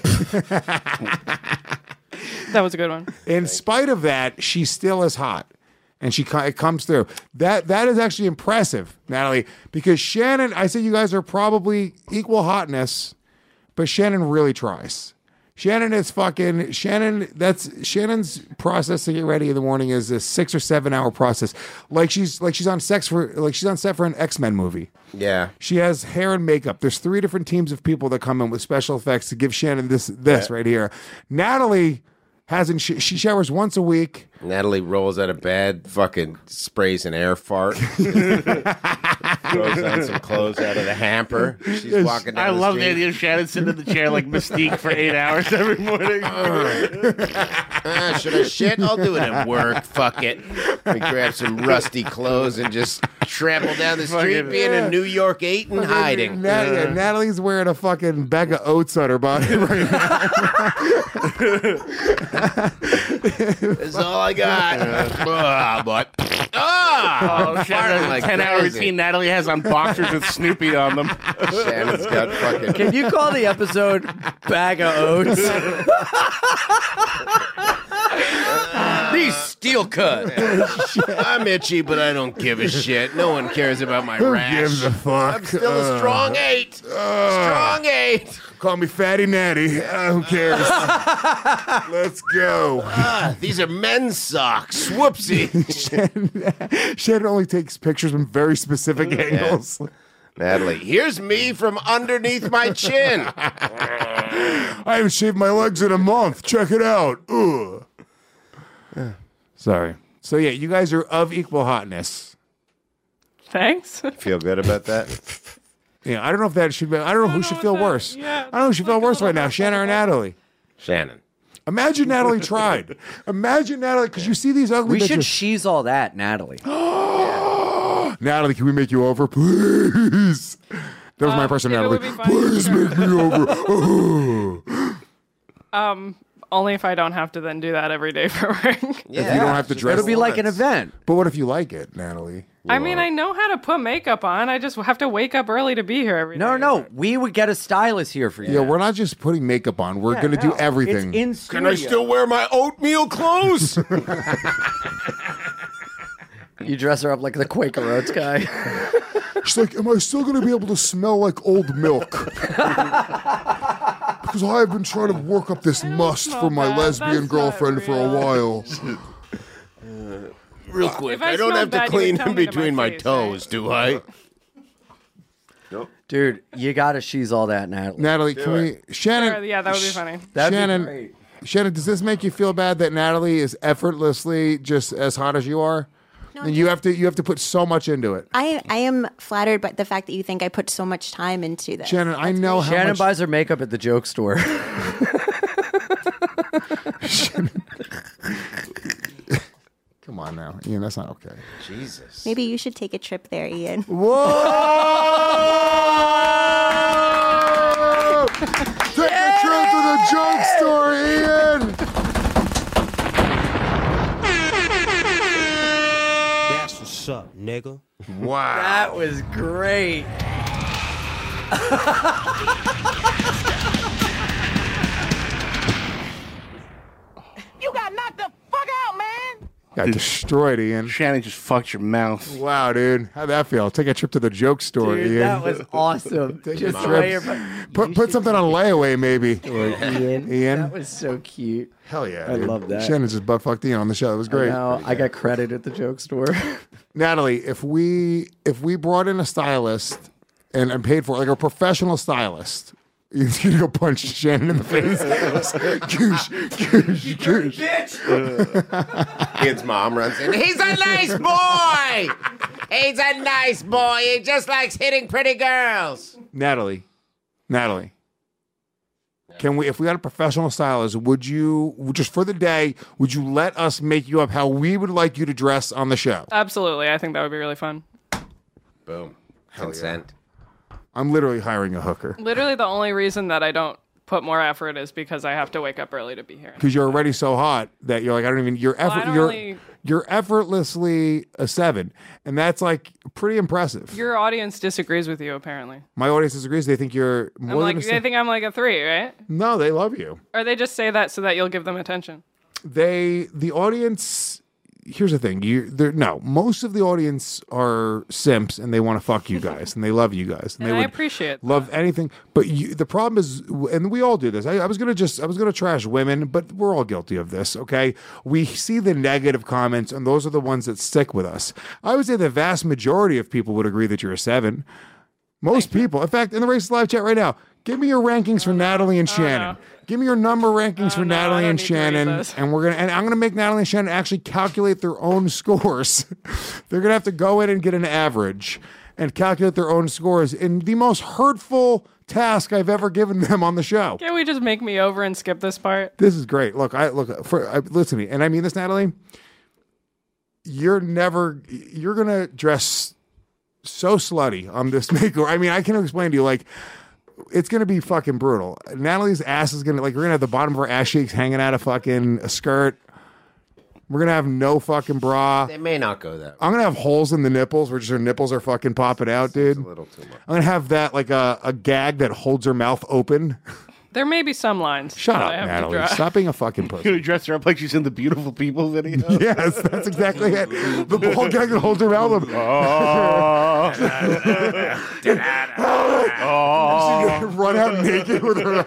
That was a good one. In spite of that, she still is hot. And it comes through. That is actually impressive, Natalie, because Shannon, I say you guys are probably equal hotness, but Shannon really tries. Shannon's process to get ready in the morning is a 6 or 7 hour process. Like she's on set for an X-Men movie. Yeah. She has hair and makeup. There's 3 different teams of people that come in with special effects to give Shannon this right here. Natalie hasn't. She showers once a week. Natalie rolls out of bed, fucking sprays an air fart, throws on some clothes out of the hamper. She's walking down I the love street. the idea of Shannon sitting in the chair like Mystique for 8 hours every morning. Should I shit? I'll do it at work. Fuck it. We grab some rusty clothes and just trample down the street, being a New York 8 and hiding. Natalie's wearing a fucking bag of oats on her body right now. That's all I got. But Shannon, like 10-hour crazy. routine Natalie has on boxers with Snoopy on them. Shannon's got fucking. Can you call the episode Bag of Oats? These steel cut. I'm itchy, but I don't give a shit. No one cares about my rash. Who gives a fuck? I'm still a strong 8. Strong 8. Call me Fatty Natty. Who cares? Let's go. These are men's socks. Whoopsie. Shannon only takes pictures from very specific angles. Natalie, here's me from underneath my chin. I haven't shaved my legs in a month. Check it out. Ugh. Sorry. So yeah, you guys are of equal hotness. Thanks. Feel good about that? Yeah, I don't know if that should be. I don't know who should feel worse. Yeah, I don't know who should feel worse right now, Shannon or Natalie. Shannon. Imagine Natalie tried. Imagine Natalie, because you see these ugly We bitches. should she's all that, Natalie. Natalie, can we make you over, please? That was my impression, it Natalie. would be fine. Please make me over. Only if I don't have to then do that every day for work. If you don't have to dress. It'll be like an event. But what if you like it, Natalie? I mean, I know how to put makeup on. I just have to wake up early to be here every day. No. We would get a stylist here for you. Yeah, we're not just putting makeup on. We're going to do everything. It's in studio. Can I still wear my oatmeal clothes? You dress her up like the Quaker Oats guy. She's like, am I still going to be able to smell like old milk? Because I've been trying to work up this must for my lesbian girlfriend for a while. Real quick, If I I don't smell have to bad, you clean would tell in me to between my my face, toes, do I? Dude, you gotta she's all that, Natalie. Natalie, can we... Shannon... Sure, yeah, that would be funny. That'd be Shannon, great. Shannon, does this make you feel bad that Natalie is effortlessly just as hot as you are? And you have to put so much into it. I am flattered by the fact that you think I put so much time into this. Shannon, I know how Shannon much... buys her makeup at the joke store. Come on now. Ian, that's not okay. Jesus. Maybe you should take a trip there, Ian. Whoa! Take a trip to the joke store, Ian! That's what's up, nigga. Wow. That was great. You got knocked the fuck out, man. Got destroyed, Ian. Shannon just fucked your mouth. Wow, dude. How'd that feel? Take a trip to the joke store, Dude, Ian. that was awesome. Take Just a the way trip. you're- Put something on layaway, maybe. Ian. That was so cute. Hell yeah. I dude. love that. Shannon just butt fucked Ian on the show. It was great. I got credit at the joke store. Natalie, if we brought in a stylist and paid for it, like a professional stylist, you're gonna go punch Shannon in the face. Goosh. Ian's mom runs in. He's a nice boy. He's a nice boy. He just likes hitting pretty girls. Natalie, can we, if we had a professional stylist, would you, just for the day, would you let us make you up how we would like you to dress on the show? Absolutely. I think that would be really fun. Boom. Consent. I'm literally hiring a hooker. Literally, the only reason that I don't put more effort is because I have to wake up early to be here. Because you're already so hot that you're like, I don't even, you're effortlessly a 7. And that's like pretty impressive. Your audience disagrees with you, apparently. My audience disagrees. They think you're more than a They 7. think I'm like a 3, right? No, they love you. Or they just say that so that you'll give them attention. The audience, here's the thing. Most of the audience are simps and they want to fuck you guys and they love you guys. And they I would appreciate that. love anything. But the problem is, and we all do this. I was gonna trash women, but we're all guilty of this. Okay, we see the negative comments, and those are the ones that stick with us. I would say the vast majority of people would agree that you're a 7. Most people, in fact, in the Racist Live chat right now, give me your rankings for Natalie and Shannon. Give me your number rankings for Natalie and Shannon, and I'm gonna make Natalie and Shannon actually calculate their own scores. They're gonna have to go in and get an average and calculate their own scores in the most hurtful task I've ever given them on the show. Can't we just make me over and skip this part? This is great. Listen to me, and I mean this, Natalie. You're gonna dress so slutty on this makeover. I mean, I can't explain to you, like, it's gonna be fucking brutal. Natalie's ass is gonna, like, we're gonna have the bottom of her ass cheeks hanging out of fucking a skirt. We're gonna have no fucking bra. They may not go that way. I'm gonna have holes in the nipples where just her nipples are fucking popping out, dude. It's a little too much. I'm gonna have that, like a gag that holds her mouth open. There may be some lines. Shut that up, I have to Natalie. draw. Stop being a fucking You're pussy. gonna dress her up like she's in the Beautiful People video. Yes, that's exactly it. The ball gag that holds her mouth open. She's gonna run out naked with her.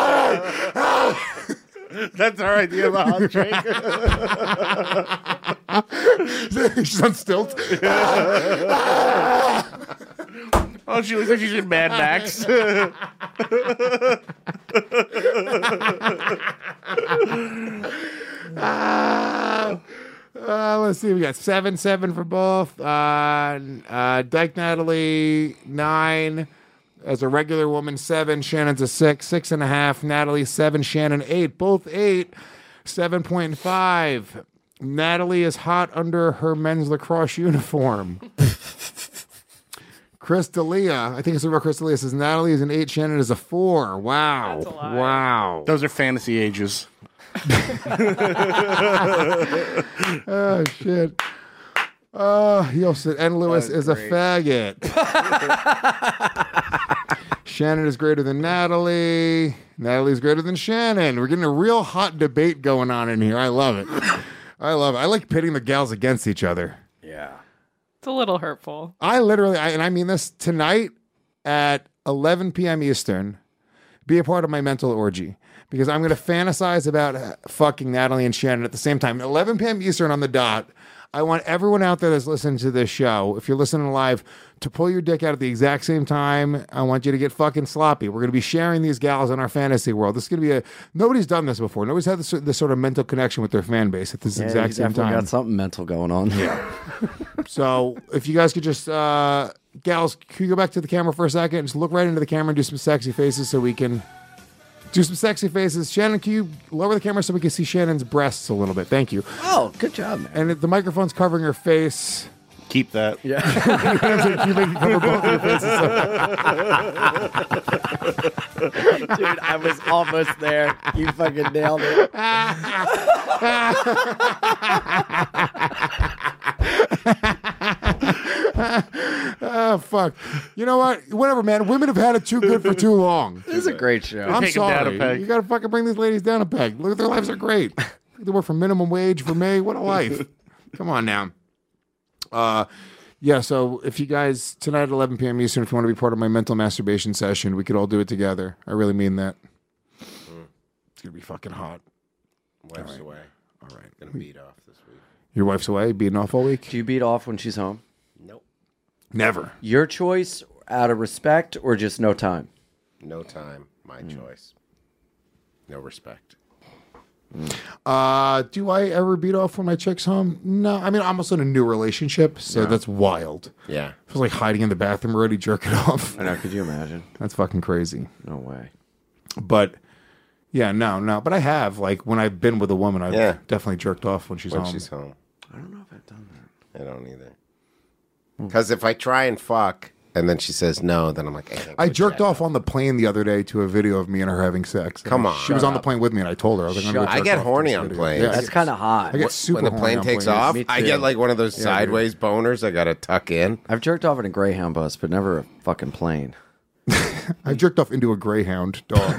That's our idea of a hot drink. She's on stilts. Oh, she looks like she's in Mad Max. Let's see. We got 7 for both. Dyke Natalie 9. As a regular woman, 7. Shannon's a 6, 6.5. Natalie 7. Shannon 8. Both 8. 7.5. Natalie is hot under her men's lacrosse uniform. Chris D'Elia, I think it's about Chris D'Elia, says Natalie is an 8, Shannon is a 4. Wow. That's a lie. Wow. Those are fantasy ages. Oh, shit. And Lewis is a faggot. Shannon is greater than Natalie. Natalie's greater than Shannon. We're getting a real hot debate going on in here. I love it. I like pitting the gals against each other. Yeah. It's a little hurtful. I literally, and I mean this, tonight at 11 p.m. Eastern, be a part of my mental orgy. Because I'm going to fantasize about fucking Natalie and Shannon at the same time. 11 p.m. Eastern on the dot. I want everyone out there that's listening to this show, if you're listening live, to pull your dick out at the exact same time. I want you to get fucking sloppy. We're going to be sharing these gals in our fantasy world. This is going to be nobody's done this before. Nobody's had this sort of mental connection with their fan base at this exact same time. Got something mental going on. Yeah. So if you guys could just, gals, can you go back to the camera for a second? Just look right into the camera and do some sexy faces so we can do some sexy faces. Shannon, can you lower the camera so we can see Shannon's breasts a little bit? Thank you. Oh, good job, man. And the microphone's covering her face. Keep that. Yeah. You make it cover both of your faces. Dude, I was almost there. You fucking nailed it. Oh, fuck. You know what? Whatever, man. Women have had it too good for too long. This is a great show. I'm Take 'em down a sorry. peg. You got to fucking bring these ladies down a peg. Look at their lives are great. They work for minimum wage for me. What a life. Come on now. Yeah, so if you guys, tonight at 11 p.m. Eastern, if you want to be part of my mental masturbation session, we could all do it together. I really mean that. It's going to be fucking hot. Wife's away. All right. Gonna beat off this week. Your wife's away, beating off all week? Do you beat off when she's home? Nope. Never. Your choice out of respect or just no time? No time. My choice. No respect. Do I ever beat off when my chick's home? No. I mean, I'm also in a new relationship, so that's wild. Yeah. It was like hiding in the bathroom already jerking off. I know. Could you imagine? That's fucking crazy. No way. But, yeah, no. But I have. Like, when I've been with a woman, I've definitely jerked off when she's home. When she's home. I don't know if I've done that. I don't either. Because if I try and fuck and then she says no, then I'm like, hey, I jerked off on the plane the other day to a video of me and her having sex. Come on. She was on the plane with me and I told her. I was like, I'm gonna go I jerk get off horny this on video. planes. Yeah, That's kind of hot. I get super when the horny plane on takes planes. off, Me I too. get like one of those Yeah, sideways boners I gotta tuck in. I've jerked off in a Greyhound bus, but never a fucking plane. I jerked off into a Greyhound dog.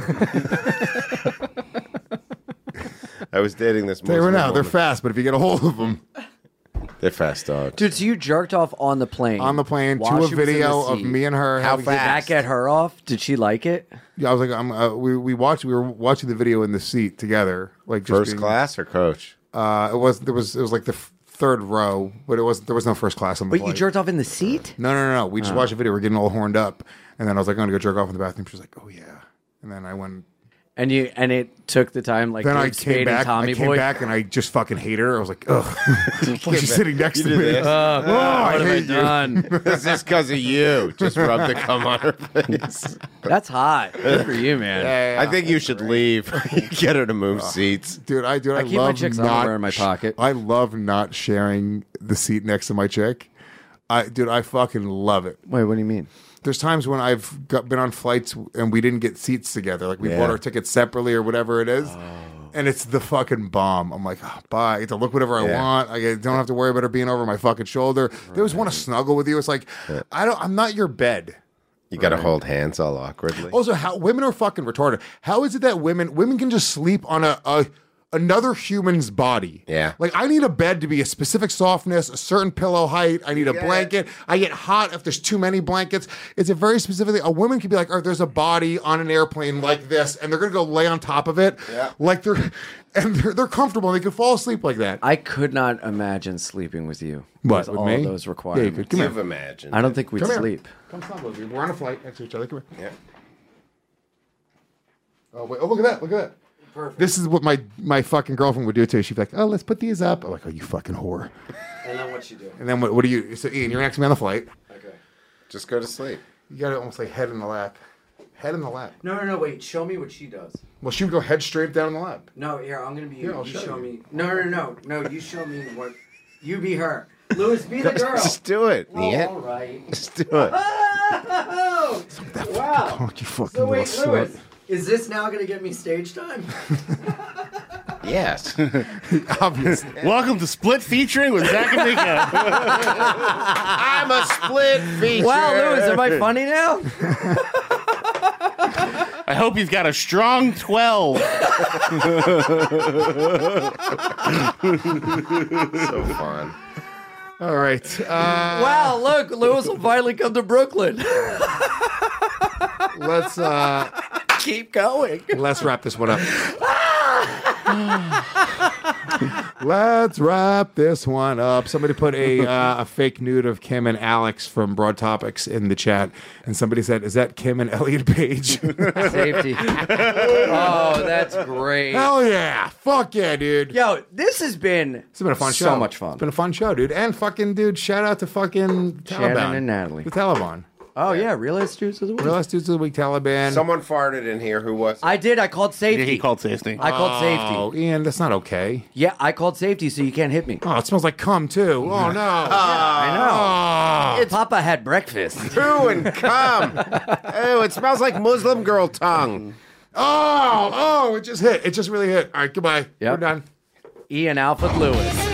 I was dating this They were Muslim now. They're woman. fast, but if you get a hold of them. They're fast dogs. Dude, so you jerked off on the plane? On the plane while to a she was in the video of seat. me and her. How having Did that get her off? Did she like it? Yeah, I was like, we were watching the video in the seat together, like just First being- class or coach? It was like the third row, but there was no first class on the But flight. you jerked off in the seat? No. We just watched a video. We're getting all horned up, and then I was like, I'm gonna go jerk off in the bathroom. She was like, oh yeah, and then I went. And it took the time like Then I Dave came Spade and back. Tommy I came Boy. back, and I just fucking hate her. I was like, ugh. Like she's sitting next to You me. did this? I what have I hate you. done? It's just because of you. Just rub the cum on her face. That's hot. Good for you, man. I think you should leave. Get her to move seats. Dude, I I keep my love chick's not underwear in my pocket. I love not sharing the seat next to my chick. I fucking love it. Wait, what do you mean? There's times when I've been on flights and we didn't get seats together. Like we bought our tickets separately or whatever it is. And it's the fucking bomb. I'm like, oh, bye. I get to look whatever I want. I don't have to worry about her being over my fucking shoulder. They always want to snuggle with you. It's like, I'm not your bed. You got to hold hands all awkwardly. Also, how women are fucking retarded. How is it that women can just sleep on another human's body? Yeah. Like, I need a bed to be a specific softness, a certain pillow height. I need a blanket. I get hot if there's too many blankets. It's a very specific. A woman can be like, oh, there's a body on an airplane like this, and they're gonna go lay on top of it. Yeah. Like they're comfortable. And they can fall asleep like that. I could not imagine sleeping with you. What, with with all me? those Yeah, you requirements. could. Come You've here. imagined. I don't think we'd Come here. sleep. Come snuggle with me. We're on a flight next to each other. Come here. Yeah. Oh wait! Oh, look at that! Look at that! Perfect. This is what my fucking girlfriend would do too. She'd be like, "Oh, let's put these up." I'm like, "Oh, you fucking whore!" And then what you do? And then what do you? So Ian, you're next to me on the flight. Okay. Just go to sleep. You got to almost like head in the lap, head in the lap. No. Wait. Show me what she does. Well, she would go head straight down in the lap. No, here I'm gonna be you. Here, I'll You show show you. me. No. You show me what. You be her. Lewis, be the girl. Just do it. Oh, Yeah. all right. Just do it. Oh, wow. Oh, you fucking So wait, little Lewis, slut. is this now gonna get me stage time? Yes. Obviously. Welcome to Split Featuring with Zach and Mika. I'm a split feature. Wow, Lewis, am I funny now? I hope he's got a strong 12. So fun. All right. Wow, look, Lewis will finally come to Brooklyn. Let's Keep going. let's wrap this one up. Let's wrap this one up. Somebody put a fake nude of Kim and Alex from Broad Topics in the chat, and somebody said, "Is that Kim and Elliot Page?" Safety. Oh, that's great. Hell yeah! Fuck yeah, dude. Yo, this has been It's been a fun show. so much fun. It's been a fun show, dude. And fucking, dude, shout out to fucking Shannon Taliban. and Natalie. The Taliban. Oh, yeah, Realize Dudes of the Week. Real Last Dudes of the Week, Taliban. Someone farted in here. Who was it? I did. I called safety. Yeah, he called safety. I called Oh, safety. Ian, that's not okay. Yeah, I called safety, so you can't hit me. Oh, it smells like cum, too. Oh, no. I know. Papa had breakfast. Poo and cum. Ew, it smells like Muslim girl tongue. Oh, it just hit. It just really hit. All right, goodbye. Yep. We're done. Ian Alfred Lewis.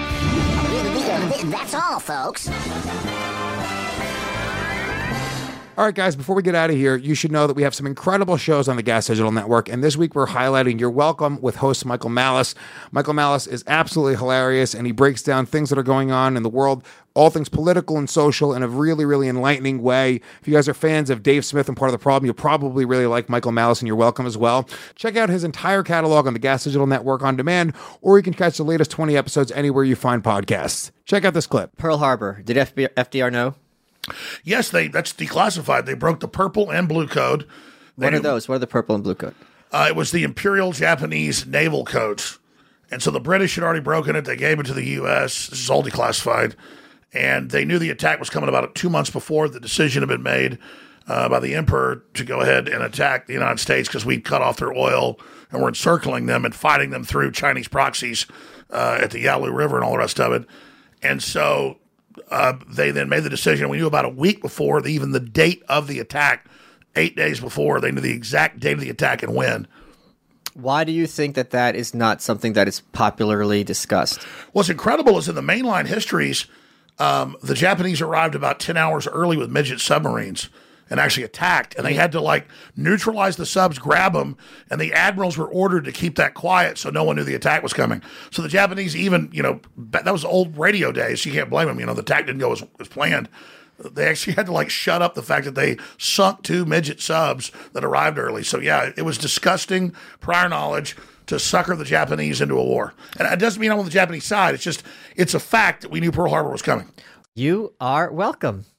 That's all, folks. All right, guys, before we get out of here, you should know that we have some incredible shows on the Gas Digital Network, and this week we're highlighting You're Welcome with host Michael Malice. Michael Malice is absolutely hilarious, and he breaks down things that are going on in the world, all things political and social, in a really, really enlightening way. If you guys are fans of Dave Smith and Part of the Problem, you'll probably really like Michael Malice, and You're Welcome as well. Check out his entire catalog on the Gas Digital Network on demand, or you can catch the latest 20 episodes anywhere you find podcasts. Check out this clip. Pearl Harbor. Did FDR know? Yes, that's declassified. They broke the purple and blue code. What are those? What are the purple and blue code? It was the Imperial Japanese naval codes. And so the British had already broken it. They gave it to the U.S. This is all declassified. And they knew the attack was coming about 2 months before the decision had been made by the emperor to go ahead and attack the United States because we'd cut off their oil and were encircling them and fighting them through Chinese proxies at the Yalu River and all the rest of it. And so they then made the decision. We knew about a week before, even the date of the attack, 8 days before, they knew the exact date of the attack and when. Why do you think that is not something that is popularly discussed? What's incredible is in the mainline histories, the Japanese arrived about 10 hours early with midget submarines and actually attacked. And they had to neutralize the subs, grab them, and the admirals were ordered to keep that quiet so no one knew the attack was coming. So the Japanese even, that was old radio days, so you can't blame them. The attack didn't go as planned. They actually had to shut up the fact that they sunk 2 midget subs that arrived early. So yeah, it was disgusting prior knowledge to sucker the Japanese into a war. And it doesn't mean I'm on the Japanese side. It's a fact that we knew Pearl Harbor was coming. You are welcome.